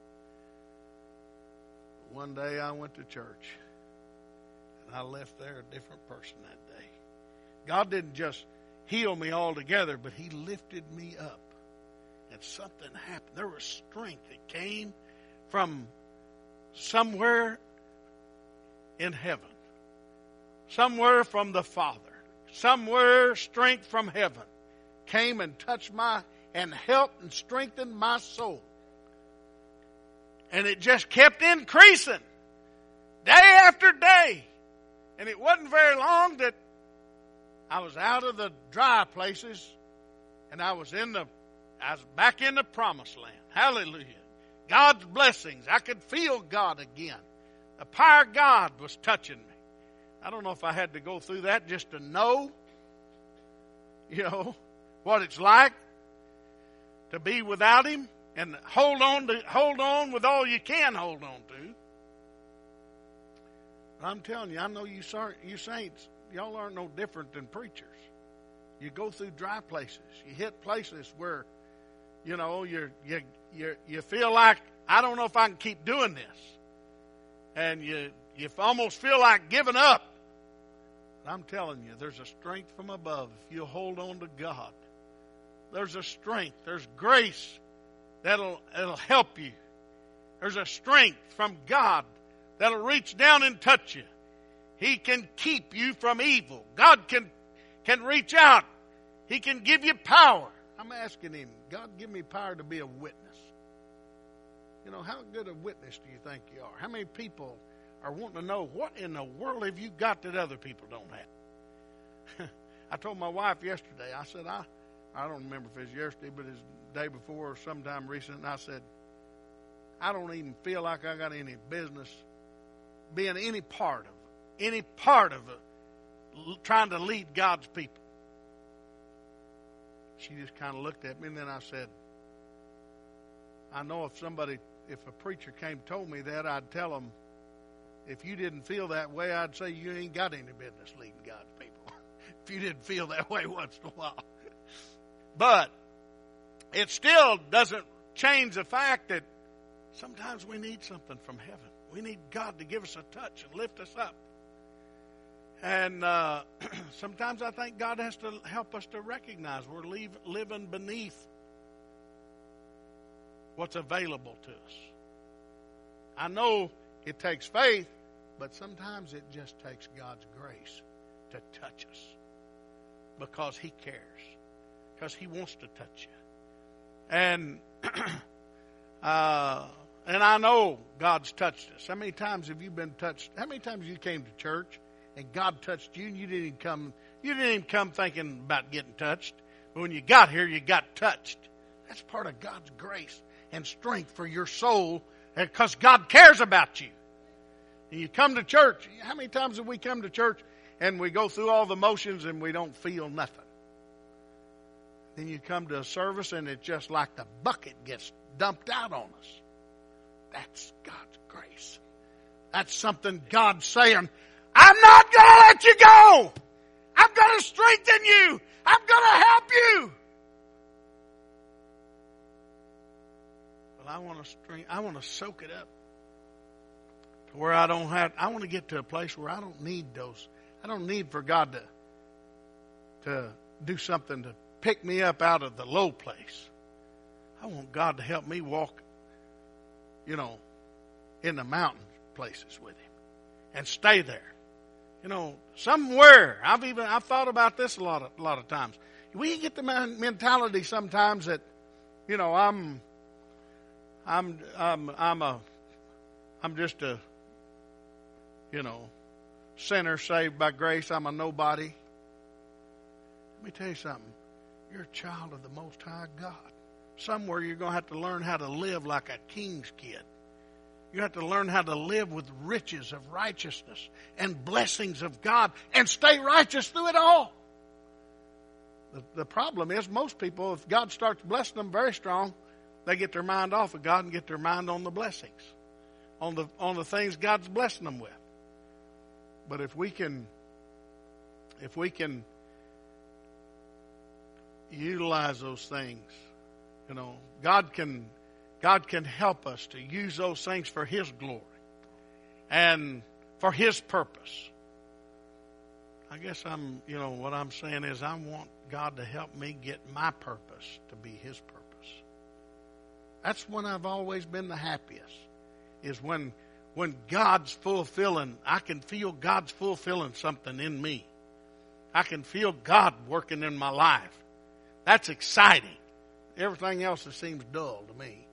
But one day I went to church, and I left there a different person that day. God didn't just heal me altogether, but He lifted me up. And something happened. There was strength that came from somewhere in heaven. Somewhere from the Father. Somewhere strength from heaven came and touched and helped and strengthened my soul. And it just kept increasing day after day. And it wasn't very long that I was out of the dry places and I was back in the promised land. Hallelujah. God's blessings. I could feel God again. The power of God was touching me. I don't know if I had to go through that just to know, what it's like to be without Him. and hold on with all you can hold on to. But I'm telling you, I know you saints, y'all aren't no different than preachers. You go through dry places. You hit places where, you know, you feel like, I don't know if I can keep doing this. And you almost feel like giving up. But I'm telling you, there's a strength from above if you hold on to God. There's a strength. There's grace that'll help you. There's a strength from God that'll reach down and touch you. He can keep you from evil. God can reach out. He can give you power. I'm asking Him, God, give me power to be a witness. You know, how good a witness do you think you are? How many people are wanting to know, what in the world have you got that other people don't have? I told my wife yesterday, I said, I don't remember if it was yesterday, but it was the day before or sometime recent, and I said, I don't even feel like I got any business being any part of it, trying to lead God's people. She just kind of looked at me, and then I said, I know if a preacher came and told me that, I'd tell them, if you didn't feel that way, I'd say you ain't got any business leading God's people. If you didn't feel that way once in a while. But it still doesn't change the fact that sometimes we need something from heaven. We need God to give us a touch and lift us up. And sometimes I think God has to help us to recognize we're living beneath what's available to us. I know it takes faith, but sometimes it just takes God's grace to touch us because He cares, because He wants to touch you. And I know God's touched us. How many times have you been touched? How many times you came to church and God touched you and you didn't even come thinking about getting touched. But when you got here, you got touched. That's part of God's grace and strength for your soul because God cares about you. And you come to church. How many times have we come to church and we go through all the motions and we don't feel nothing? Then you come to a service and it's just like the bucket gets dumped out on us. That's God's grace. That's something God's saying, I'm not going to let you go. I'm going to strengthen you. I'm going to help you. Well, I want to soak it up to where I want to get to a place where I don't need those. I don't need for God to do something to pick me up out of the low place. I want God to help me walk, in the mountain places with Him and stay there. Somewhere. I've thought about this a lot of times. We get the mentality sometimes that, I'm just a, sinner saved by grace. I'm a nobody. Let me tell you something. You're a child of the Most High God. Somewhere you're going to have to learn how to live like a king's kid. You have to learn how to live with riches of righteousness and blessings of God and stay righteous through it all. The problem is most people, if God starts blessing them very strong, they get their mind off of God and get their mind on the blessings, on the things God's blessing them with. But if we can utilize those things, God can help us to use those things for His glory and for His purpose. I guess what I'm saying is I want God to help me get my purpose to be His purpose. That's when I've always been the happiest, is when God's fulfilling, I can feel God's fulfilling something in me. I can feel God working in my life. That's exciting. Everything else seems dull to me.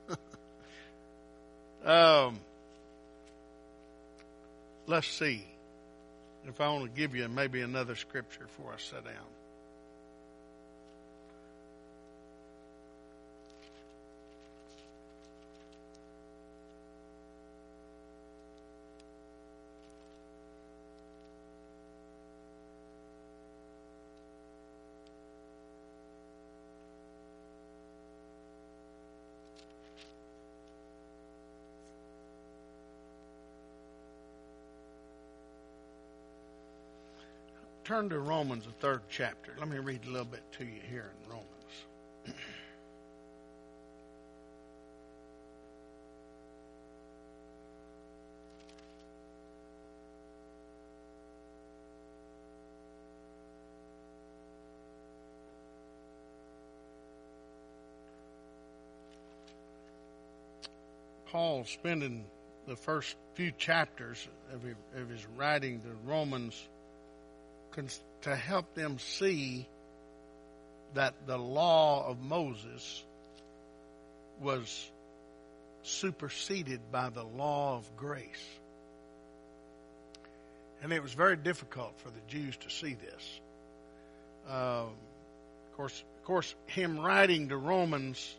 Let's see if I want to give you maybe another scripture before I sit down. turn to Romans, the 3rd chapter. Let me read a little bit to you here in Romans. Paul spending the first few chapters of his writing to Romans to help them see that the law of Moses was superseded by the law of grace. And it was very difficult for the Jews to see this. Of course, him writing to Romans,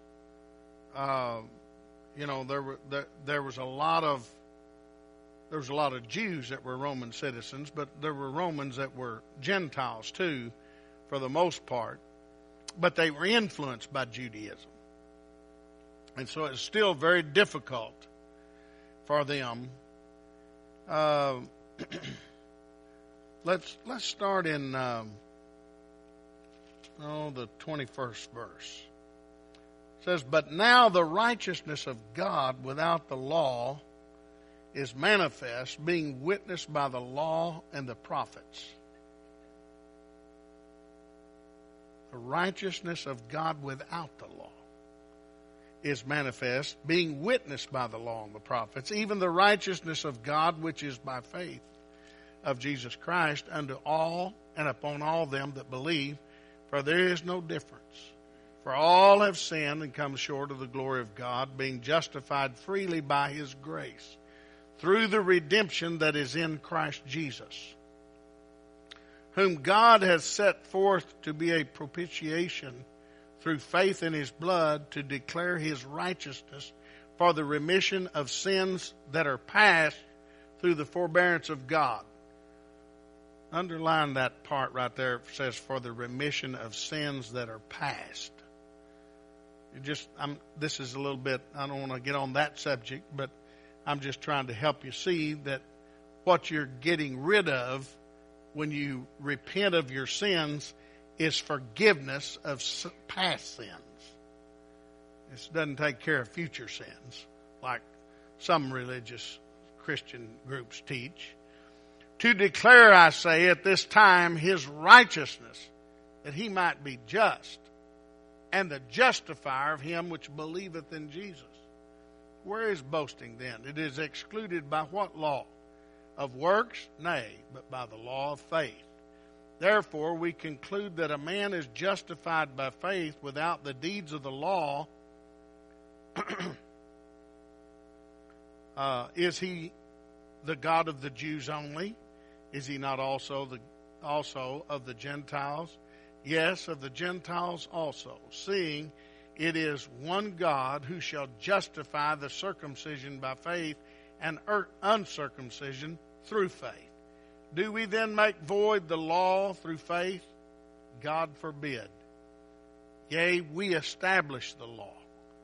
there was a lot of Jews that were Roman citizens, but there were Romans that were Gentiles too, for the most part. But they were influenced by Judaism. And so it's still very difficult for them. Let's start in the 21st verse. It says, "But now the righteousness of God without the law is manifest, being witnessed by the law and the prophets." The righteousness of God without the law is manifest, being witnessed by the law and the prophets, even the righteousness of God which is by faith of Jesus Christ unto all and upon all them that believe, for there is no difference. For all have sinned and come short of the glory of God, being justified freely by His grace, through the redemption that is in Christ Jesus, whom God has set forth to be a propitiation through faith in His blood, to declare His righteousness for the remission of sins that are past through the forbearance of God. Underline that part right there. It says, for the remission of sins that are past. This is a little bit, I don't want to get on that subject, but I'm just trying to help you see that what you're getting rid of when you repent of your sins is forgiveness of past sins. This doesn't take care of future sins, like some religious Christian groups teach. To declare, I say, at this time His righteousness, that He might be just, and the justifier of him which believeth in Jesus. Where is boasting then? It is excluded by what law? Of works? Nay, but by the law of faith. Therefore we conclude that a man is justified by faith without the deeds of the law. Is he the God of the Jews only? Is He not also of the Gentiles? Yes, of the Gentiles also, seeing it is one God who shall justify the circumcision by faith and uncircumcision through faith. Do we then make void the law through faith? God forbid. Yea, we establish the law.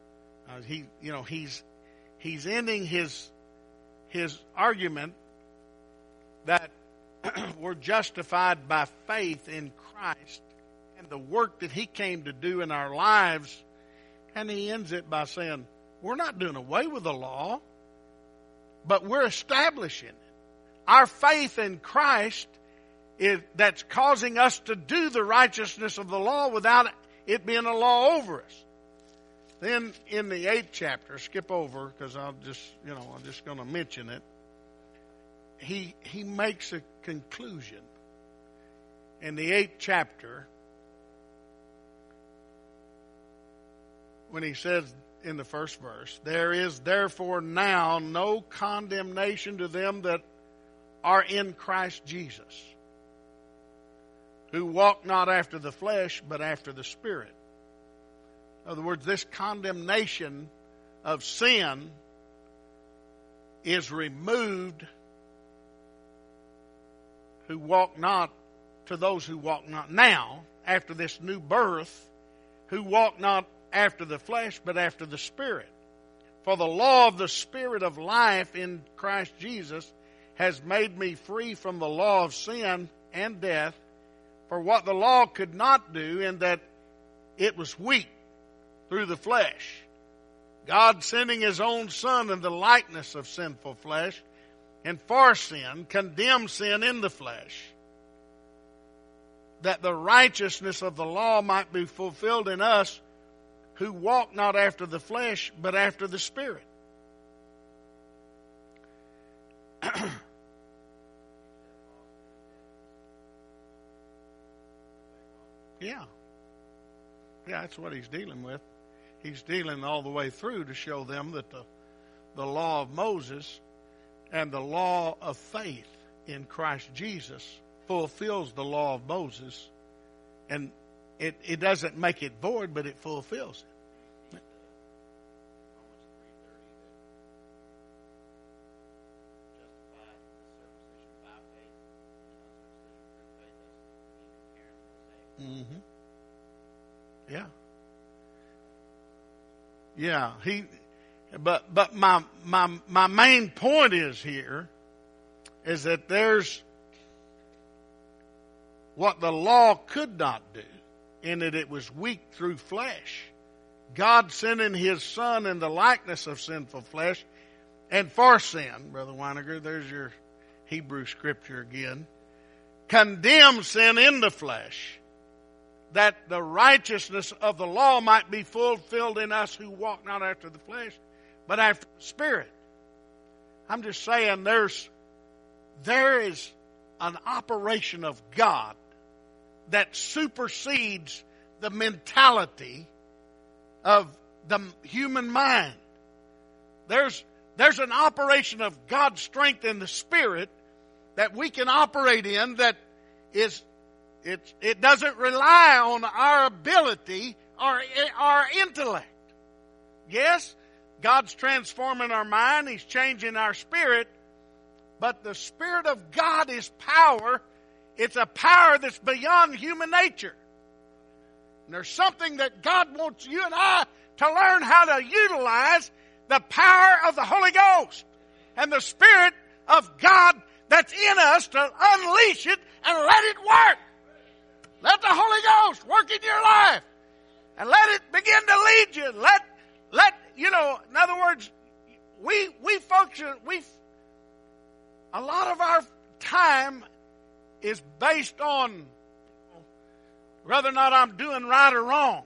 He's ending his argument that we're justified by faith in Christ and the work that He came to do in our lives. And he ends it by saying, we're not doing away with the law, but we're establishing it. Our faith in Christ that's causing us to do the righteousness of the law without it being a law over us. Then in the 8th chapter, skip over because I'm just going to mention it. He makes a conclusion in the 8th chapter when he says in the first verse, there is therefore now no condemnation to them that are in Christ Jesus, who walk not after the flesh, but after the Spirit. In other words, this condemnation of sin is removed to those who walk not now, after this new birth, who walk not after the flesh, but after the Spirit. For the law of the Spirit of life in Christ Jesus has made me free from the law of sin and death. for what the law could not do, in that it was weak through the flesh. God sending His own Son in the likeness of sinful flesh, and for sin, condemned sin in the flesh, that the righteousness of the law might be fulfilled in us who walk not after the flesh, but after the Spirit. Yeah. Yeah, that's what he's dealing with. He's dealing all the way through to show them that the law of Moses and the law of faith in Christ Jesus fulfills the law of Moses. And it doesn't make it void, but it fulfills it. Mm-hmm. Yeah. Yeah. But my main point is is that there's what the law could not do, in that it was weak through flesh. God sending His Son in the likeness of sinful flesh, and for sin, Brother Weiniger, there's your Hebrew scripture again, condemned sin in the flesh, that the righteousness of the law might be fulfilled in us who walk not after the flesh, but after the Spirit. I'm just saying there is an operation of God that supersedes the mentality of the human mind. There's an operation of God's strength in the Spirit that we can operate in that it doesn't rely on our ability or our intellect. Yes, God's transforming our mind. He's changing our spirit. But the Spirit of God is power. It's a power that's beyond human nature. And there's something that God wants you and I to learn how to utilize, the power of the Holy Ghost and the Spirit of God that's in us, to unleash it and let it work. Let the Holy Ghost work in your life. And let it begin to lead you. In other words, we function, a lot of our time is based on whether or not I'm doing right or wrong.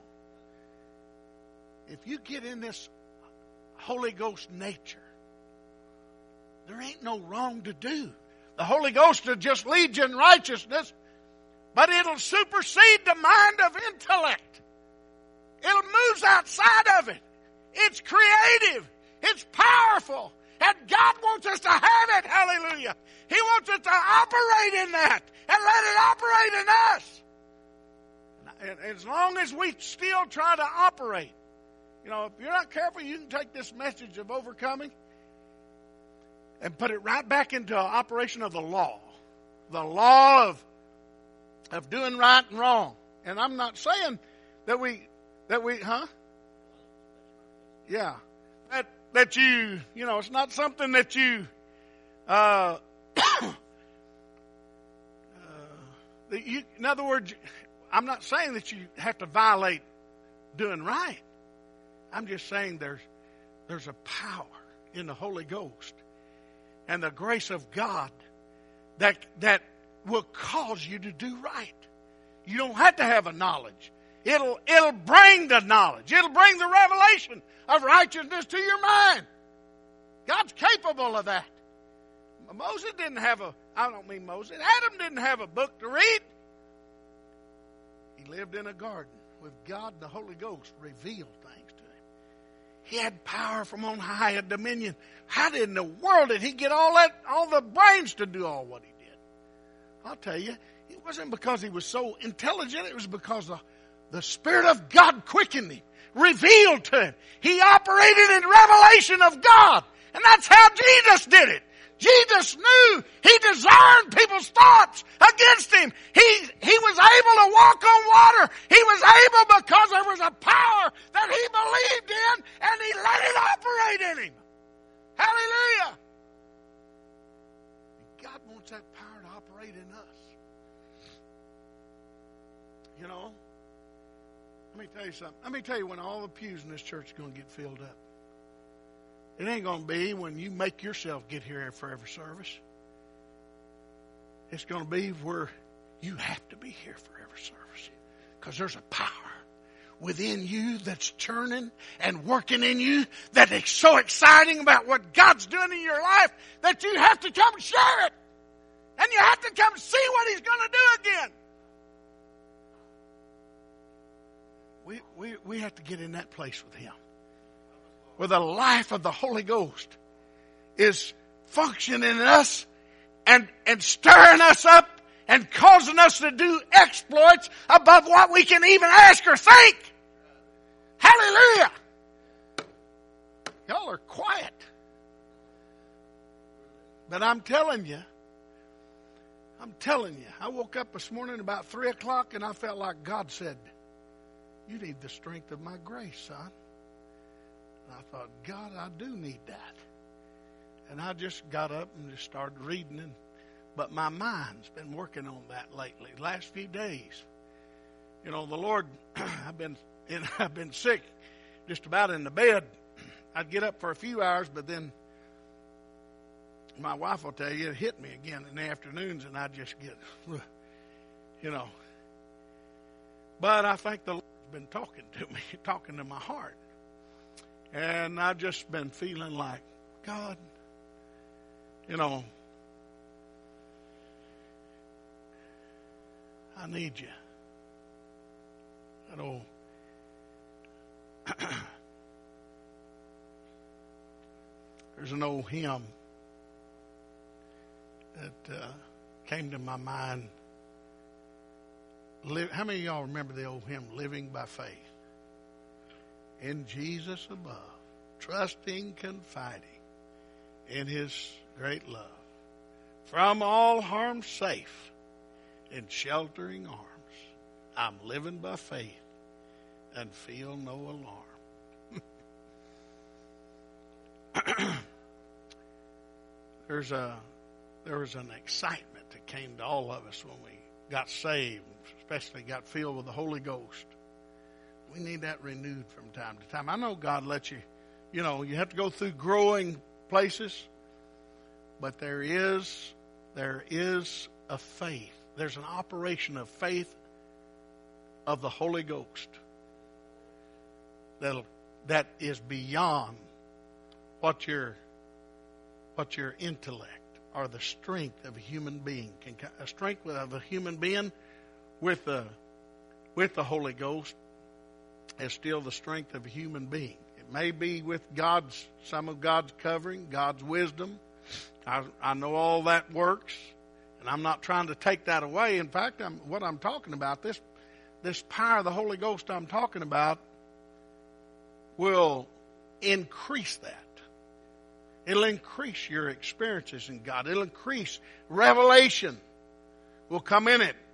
If you get in this Holy Ghost nature, there ain't no wrong to do. The Holy Ghost will just lead you in righteousness, but it'll supersede the mind of intellect. It'll move outside of it. It's creative. It's powerful. And God wants us to have it. Hallelujah. He wants us to operate in that and let it operate in us. And as long as we still try to operate, if you're not careful, you can take this message of overcoming and put it right back into operation of the law. The law of doing right and wrong. And I'm not saying that we, Yeah. That you, it's not something that you, in other words, I'm not saying that you have to violate doing right. I'm just saying there's a power in the Holy Ghost and the grace of God that will cause you to do right. You don't have to have a knowledge. It'll bring the knowledge. It'll bring the revelation of righteousness to your mind. God's capable of that. Moses didn't have Adam didn't have a book to read. He lived in a garden with God and the Holy Ghost revealed things to him. He had power from on high, had dominion. How in the world did he get all the brains to do all what he did? I'll tell you, it wasn't because he was so intelligent. It was because the Spirit of God quickened him, revealed to him. He operated in revelation of God. And that's how Jesus did it. Jesus knew. He discerned people's thoughts against him. He was able to walk on water. He was able because there was a power that he believed in, and he let it operate in him. Hallelujah. God wants that power to operate in us. You know, let me tell you something. Let me tell you when all the pews in this church are going to get filled up. It ain't going to be when you make yourself get here for every service. It's going to be where you have to be here for every service. Because there's a power within you that's churning and working in you that is so exciting about what God's doing in your life that you have to come share it. And you have to come see what He's going to do again. We have to get in that place with Him, where the life of the Holy Ghost is functioning in us and stirring us up and causing us to do exploits above what we can even ask or think. Hallelujah. Y'all are quiet. But I'm telling you, I woke up this morning about 3 o'clock and I felt like God said, you need the strength of my grace, son. And I thought, God, I do need that. And I just got up and just started reading. But my mind's been working on that lately, last few days. You know, the Lord, I've been sick, just about in the bed. I'd get up for a few hours, but then my wife will tell you, it hit me again in the afternoons, and I just get, you know. But I think the Lord's been talking to me, talking to my heart. And I've just been feeling like, God, you know, I need you. I know. There's an old hymn that came to my mind. How many of y'all remember the old hymn, Living by Faith? In Jesus above, trusting, confiding in His great love. From all harm safe, in sheltering arms, I'm living by faith and feel no alarm. There was an excitement that came to all of us when we got saved, especially got filled with the Holy Ghost. We need that renewed from time to time. I know God lets you, you know, you have to go through growing places, but there is a faith. There's an operation of faith of the Holy Ghost that is beyond what your intellect or the strength of a human being can. A strength of a human being with the Holy Ghost is still the strength of a human being. It may be with some of God's covering, God's wisdom. I know all that works, and I'm not trying to take that away. In fact, what I'm talking about, this power of the Holy Ghost I'm talking about, will increase that. It'll increase your experiences in God. It'll increase revelation. Will come in it.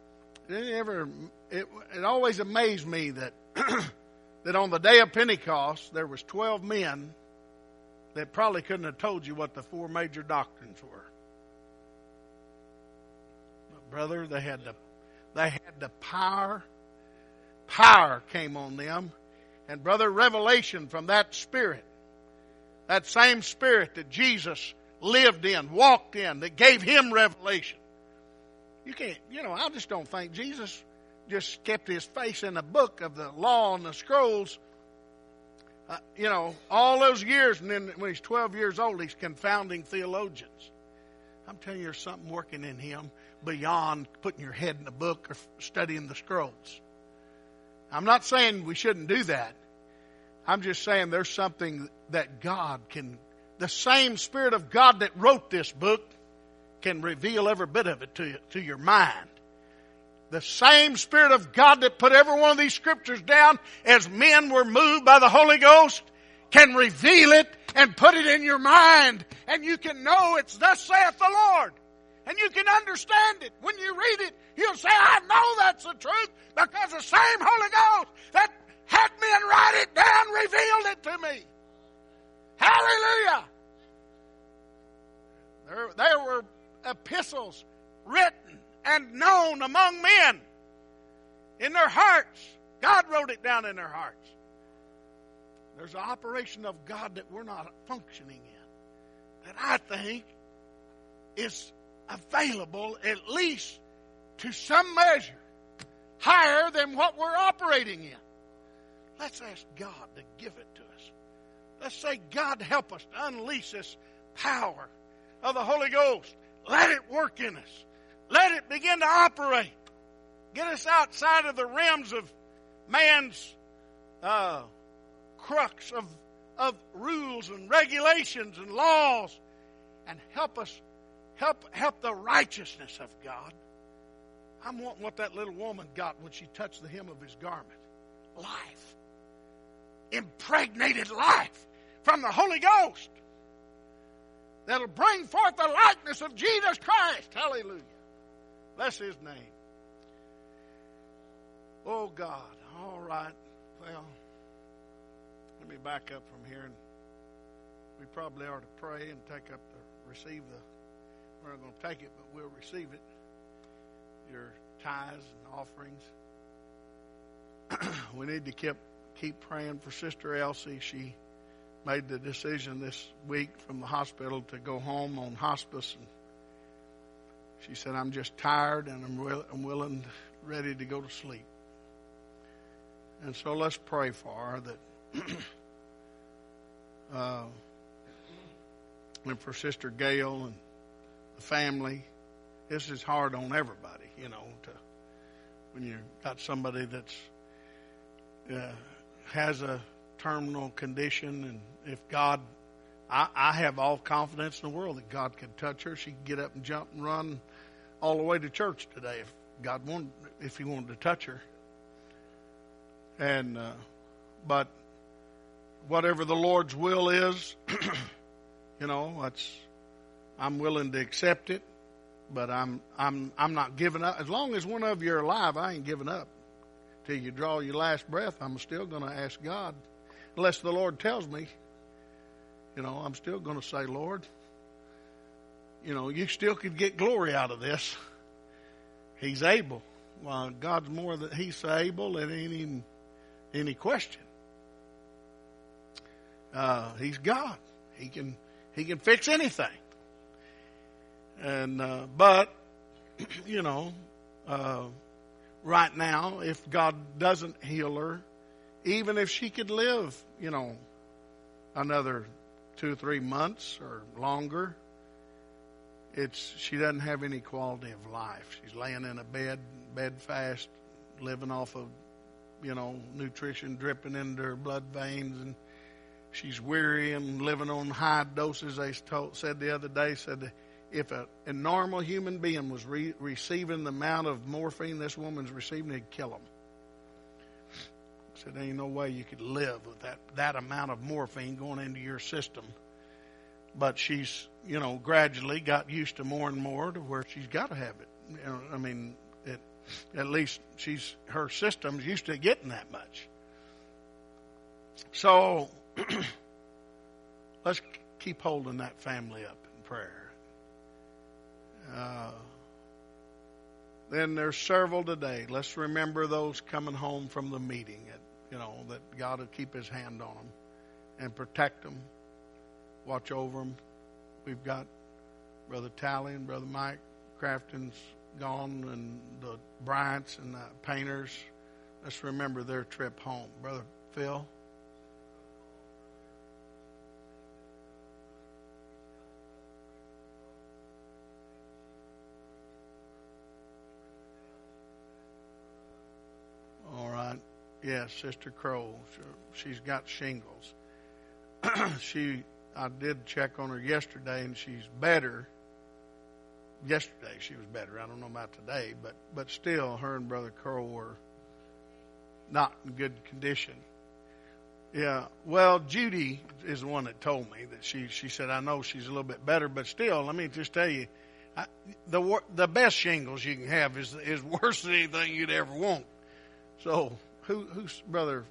It always amazed me that that on the day of Pentecost there was 12 men that probably couldn't have told you what the 4 major doctrines were. But brother, they had the power. Power came on them. And brother, revelation from that Spirit, that same Spirit that Jesus lived in, walked in, that gave Him revelation. You can't, I just don't think Jesus just kept His face in the book of the law and the scrolls, all those years, and then when He's 12 years old, He's confounding theologians. I'm telling you, there's something working in Him beyond putting your head in the book or studying the scrolls. I'm not saying we shouldn't do that. I'm just saying there's something that God can, the same Spirit of God that wrote this book can reveal every bit of it to your mind. The same Spirit of God that put every one of these scriptures down as men were moved by the Holy Ghost can reveal it and put it in your mind. And you can know it's thus saith the Lord. And you can understand it. When you read it, you'll say, I know that's the truth because the same Holy Ghost that had men write it down revealed it to me. Hallelujah. There were epistles written and known among men in their hearts. God wrote it down in their hearts. There's an operation of God that we're not functioning in, that I think is available at least to some measure higher than what we're operating in. Let's ask God to give it to us. Let's say, God, help us to unleash this power of the Holy Ghost. Let it work in us. Let it begin to operate. Get us outside of the realms of man's crux of rules and regulations and laws, and help us, help the righteousness of God. I'm wanting what that little woman got when she touched the hem of his garment. Life. Impregnated life from the Holy Ghost that'll bring forth the likeness of Jesus Christ. Hallelujah. Bless His name. Oh God. All right. Well, let me back up from here, and we probably ought to pray and we're not going to take it, but we'll receive it. Your tithes and offerings. We need to keep praying for Sister Elsie. She made the decision this week from the hospital to go home on hospice, and she said, I'm just tired and I'm willing, ready to go to sleep. And so let's pray for her that and for Sister Gail and the family. This is hard on everybody, when you got somebody that's has a terminal condition, and if God, I have all confidence in the world that God could touch her. She could get up and jump and run all the way to church today if He wanted to touch her. And but whatever the Lord's will is, I'm willing to accept it. But I'm not giving up. As long as one of you are alive, I ain't giving up. Till you draw your last breath, I'm still going to ask God. Unless the Lord tells me, I'm still going to say, Lord, you still could get glory out of this. He's able. Well, God's more than He's able. It ain't even any question. He's God. He can fix anything. And but right now, if God doesn't heal her, even if she could live, another 2 or 3 months or longer, she doesn't have any quality of life. She's laying in a bed fast, living off of nutrition dripping into her blood veins, and she's weary and living on high doses. They said the other day, if a normal human being was receiving the amount of morphine this woman's receiving, it'd kill them. Said, there ain't no way you could live with that amount of morphine going into your system. But she's, gradually got used to more and more to where she's got to have it. At least her system's used to getting that much. So let's keep holding that family up in prayer. Then there's several today. Let's remember those coming home from the meeting. That God will keep His hand on them and protect them, watch over them. We've got Brother Talley and Brother Mike Crafton's gone, and the Bryants and the Painters. Let's remember their trip home. Brother Phil. All right. Yes, Sister Crow. She's got shingles. I did check on her yesterday, and she's better. Yesterday she was better. I don't know about today, but still, her and Brother Crow were not in good condition. Yeah. Well, Judy is the one that told me that she said, I know she's a little bit better, but still, let me just tell you, the best shingles you can have is worse than anything you'd ever want. So, who's Brother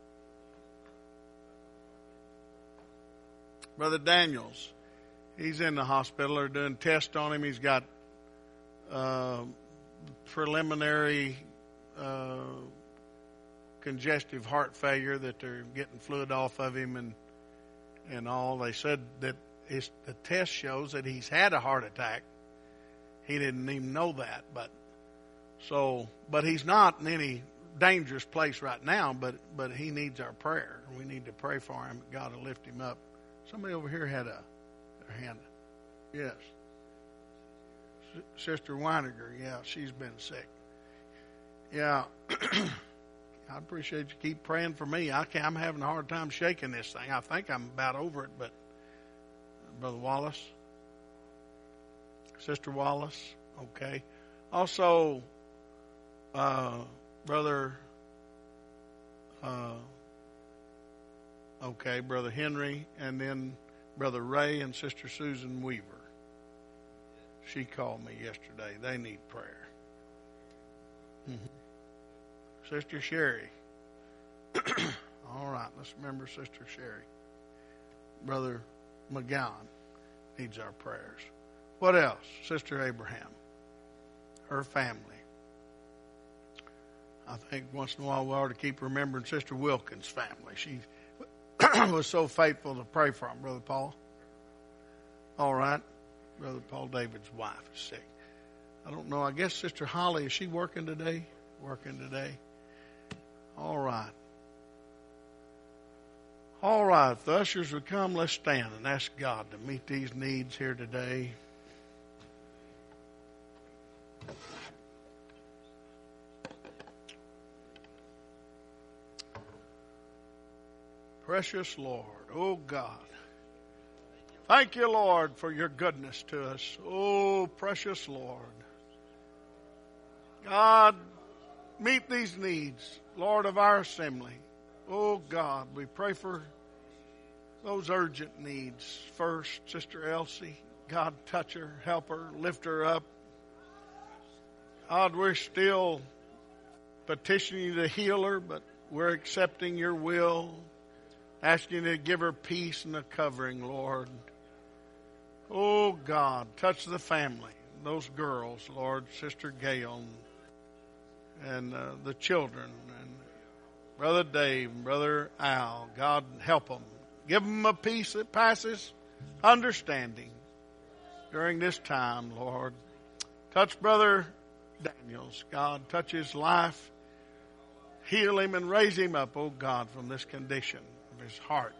Daniels? He's in the hospital. They're doing tests on him. He's got preliminary congestive heart failure, that they're getting fluid off of him and all. They said that the test shows that he's had a heart attack. He didn't even know that, but he's not in any dangerous place right now, but he needs our prayer. We need to pray for him. God will lift him up. Somebody over here had their hand. Yes. Sister Weiniger, yeah, she's been sick. Yeah. I appreciate you keep praying for me. I'm having a hard time shaking this thing. I think I'm about over it, but Brother Wallace, Sister Wallace, okay. Also, Brother Henry, and then Brother Ray and Sister Susan Weaver. She called me yesterday. They need prayer. Mm-hmm. Sister Sherry. All right, let's remember Sister Sherry. Brother McGowan needs our prayers. What else? Sister Abraham. Her family. I think once in a while we ought to keep remembering Sister Wilkins' family. She was so faithful to pray for him. Brother Paul. All right. Brother Paul David's wife is sick. I don't know. I guess Sister Holly, is she working today? Working today. All right. All right. If the ushers would come, let's stand and ask God to meet these needs here today. Precious Lord, oh God. Thank you, Lord, for your goodness to us. Oh, precious Lord. God, meet these needs, Lord, of our assembly. Oh, God, we pray for those urgent needs. First, Sister Elsie. God, touch her, help her, lift her up. God, we're still petitioning you to heal her, but we're accepting your will, asking you to give her peace and a covering, Lord. Oh, God, touch the family, those girls, Lord, Sister Gail, and the children, and Brother Dave, and Brother Al. God, help them. Give them a peace that passes understanding during this time, Lord. Touch Brother Daniels. God, touch his life. Heal him and raise him up, oh God, from this condition of his heart.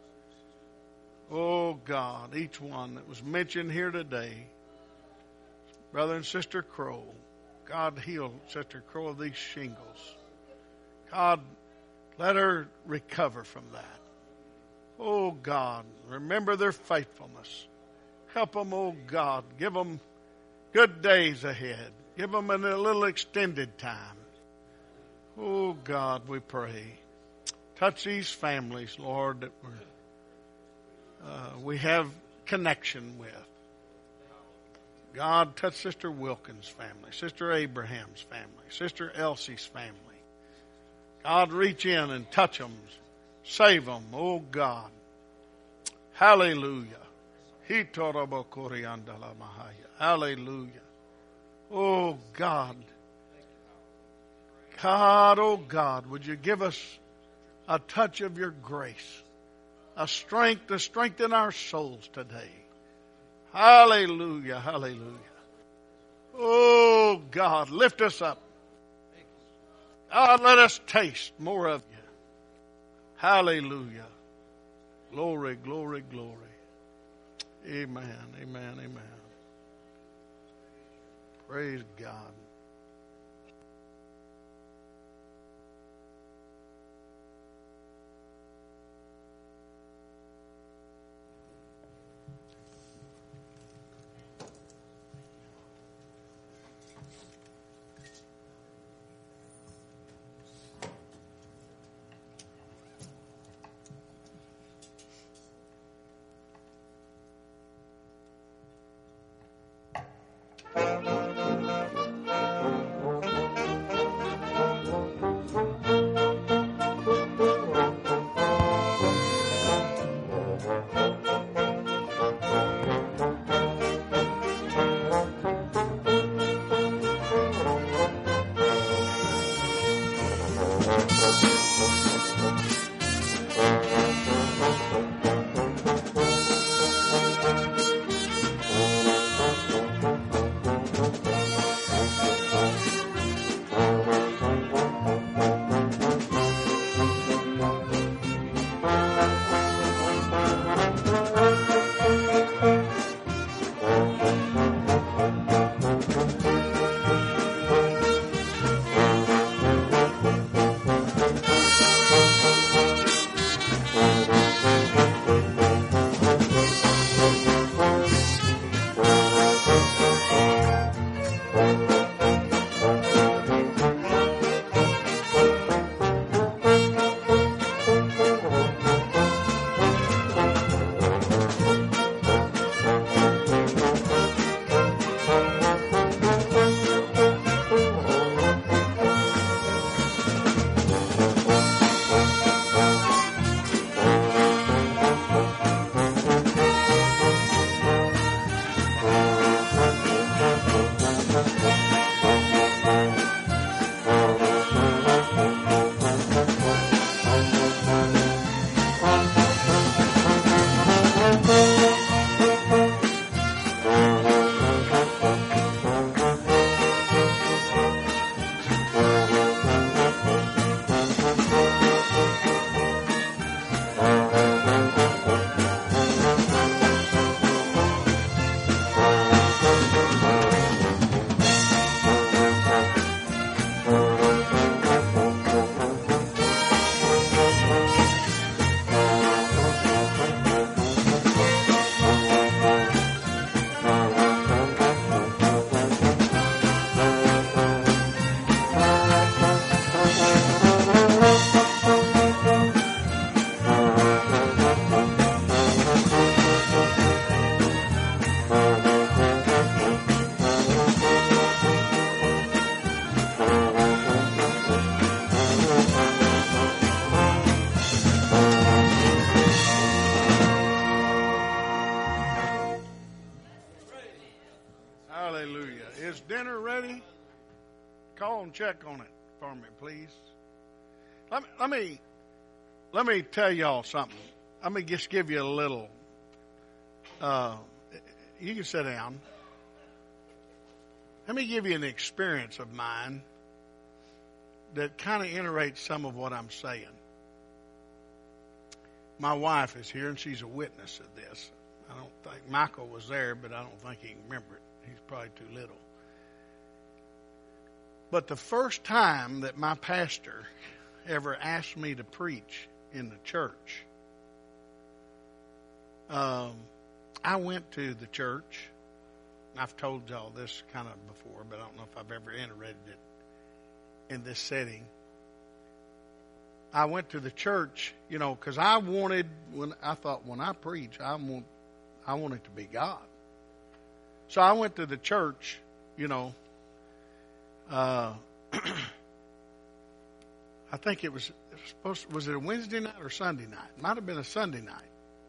Oh God, each one that was mentioned here today. Brother and Sister Crow. God, heal Sister Crow of these shingles. God, let her recover from that. Oh God, remember their faithfulness. Help them, oh God. Give them good days ahead. Give them in a little extended time. Oh God, we pray. Touch these families, Lord, that we have connection with. God, touch Sister Wilkins' family, Sister Abraham's family, Sister Elsie's family. God, reach in and touch them. Save them, oh God. Hallelujah. Hallelujah. Oh God. God, oh God, would you give us a touch of your grace, a strength to strengthen our souls today. Hallelujah, hallelujah. Oh God, lift us up. God, let us taste more of you. Hallelujah. Glory, glory, glory. Amen, amen, amen. Praise God. Is dinner ready? Call and check on it for me, please. Let me tell y'all something. Let me just give you a little. You can sit down. Let me give you an experience of mine that kind of iterates some of what I'm saying. My wife is here, and she's a witness of this. I don't think Michael was there, but I don't think he can remember it. He's probably too little. But the first time that my pastor ever asked me to preach in the church, I went to the church. I've told y'all this kind of before, but I don't know if I've ever iterated it in this setting. I went to the church, because I thought when I preach, I want it to be God. So I went to the church, I think it was it a Wednesday night or Sunday night? It might have been a Sunday night.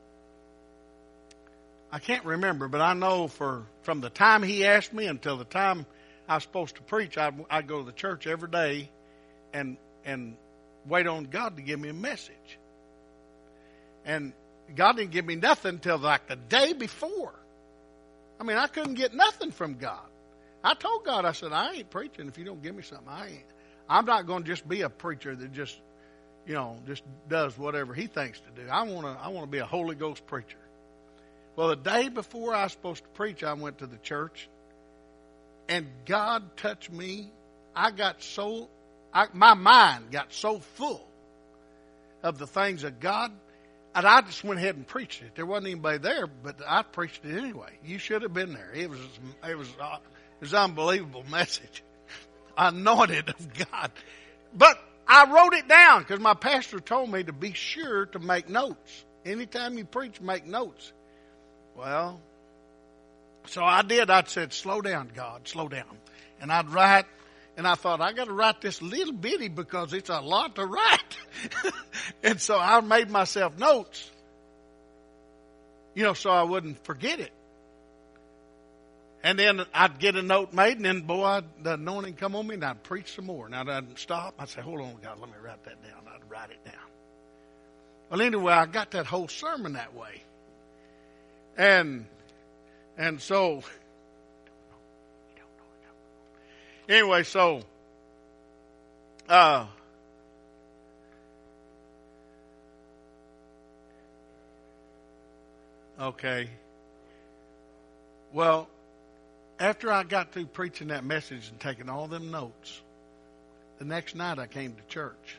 I can't remember, but I know from the time he asked me until the time I was supposed to preach, I'd go to the church every day and wait on God to give me a message. And God didn't give me nothing until like the day before. I mean, I couldn't get nothing from God. I told God, I said, I ain't preaching if you don't give me something. I'm not going to just be a preacher that just does whatever he thinks to do. I want to be a Holy Ghost preacher. Well, the day before I was supposed to preach, I went to the church, and God touched me. My mind got so full of the things of God, and I just went ahead and preached it. There wasn't anybody there, but I preached it anyway. You should have been there. It was an unbelievable message, anointed of God. But I wrote it down because my pastor told me to be sure to make notes. Anytime you preach, make notes. Well, so I did. I said, slow down, God, slow down. And I'd write, and I thought, I got to write this little bitty because it's a lot to write. And so I made myself notes, so I wouldn't forget it. And then I'd get a note made, and then, the anointing come on me, and I'd preach some more. Now, I'd stop. I'd say, hold on, God, let me write that down. I'd write it down. Well, anyway, I got that whole sermon that way. And so, anyway, so, okay. Well, after I got through preaching that message and taking all them notes, the next night I came to church.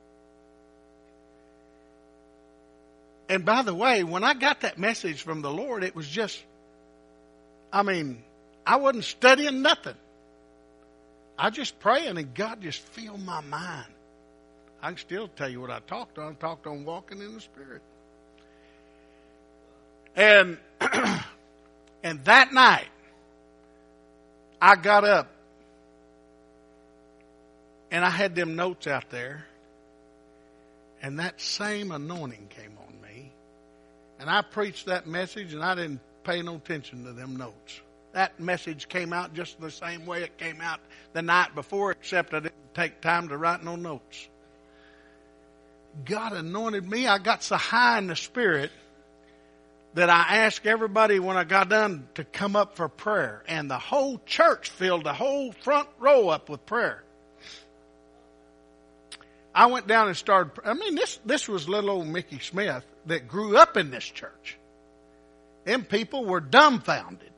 And by the way, when I got that message from the Lord, it was just, I wasn't studying nothing. I just praying, and God just filled my mind. I can still tell you what I talked on. I talked on walking in the Spirit. And that night, I got up, and I had them notes out there, and that same anointing came on me. And I preached that message, and I didn't pay no attention to them notes. That message came out just the same way it came out the night before, except I didn't take time to write no notes. God anointed me. I got so high in the Spirit that I asked everybody when I got done to come up for prayer. And the whole church filled the whole front row up with prayer. I went down and started. This was little old Mickey Smith that grew up in this church. Them people were dumbfounded.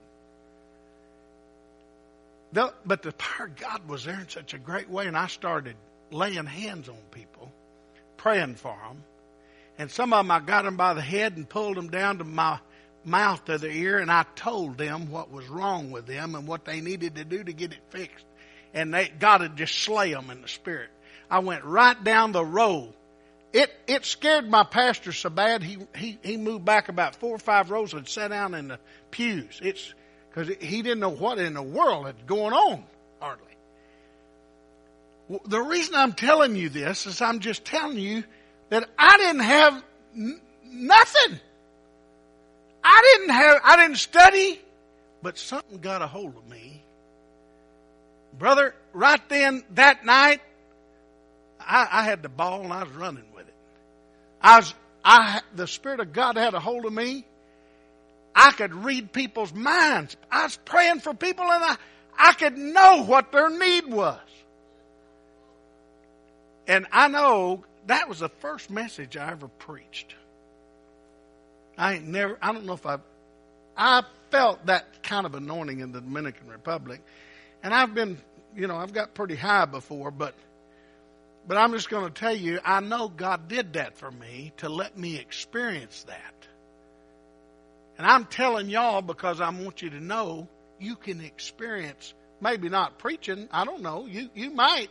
But the power of God was there in such a great way, and I started laying hands on people, praying for them. And some of them, I got them by the head and pulled them down to my mouth to their ear, and I told them what was wrong with them and what they needed to do to get it fixed. And God would just slay them in the Spirit. I went right down the row. It scared my pastor so bad, he moved back about 4 or 5 rows and sat down in the pews. Because he didn't know what in the world had going on, hardly. The reason I'm telling you this is I'm just telling you that I didn't have nothing. I didn't study, but something got a hold of me. Brother, right then, that night, I had the ball and I was running with it. The Spirit of God had a hold of me. I could read people's minds. I was praying for people and I could know what their need was. And I know that was the first message I ever preached. I don't know if I felt that kind of anointing in the Dominican Republic. And I've got pretty high before, but I'm just going to tell you, I know God did that for me to let me experience that. And I'm telling y'all because I want you to know you can experience, maybe not preaching, I don't know, you might.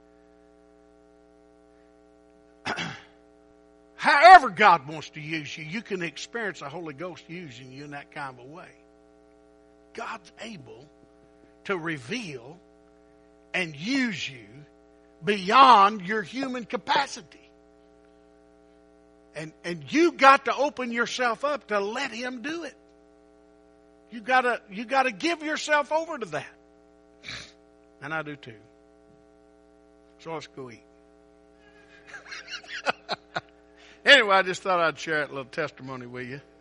However God wants to use you, you can experience the Holy Ghost using you in that kind of a way. God's able to reveal and use you beyond your human capacity. And you got to open yourself up to let Him do it. You gotta give yourself over to that. And I do too. So let's go eat. Anyway, I just thought I'd share that little testimony with you.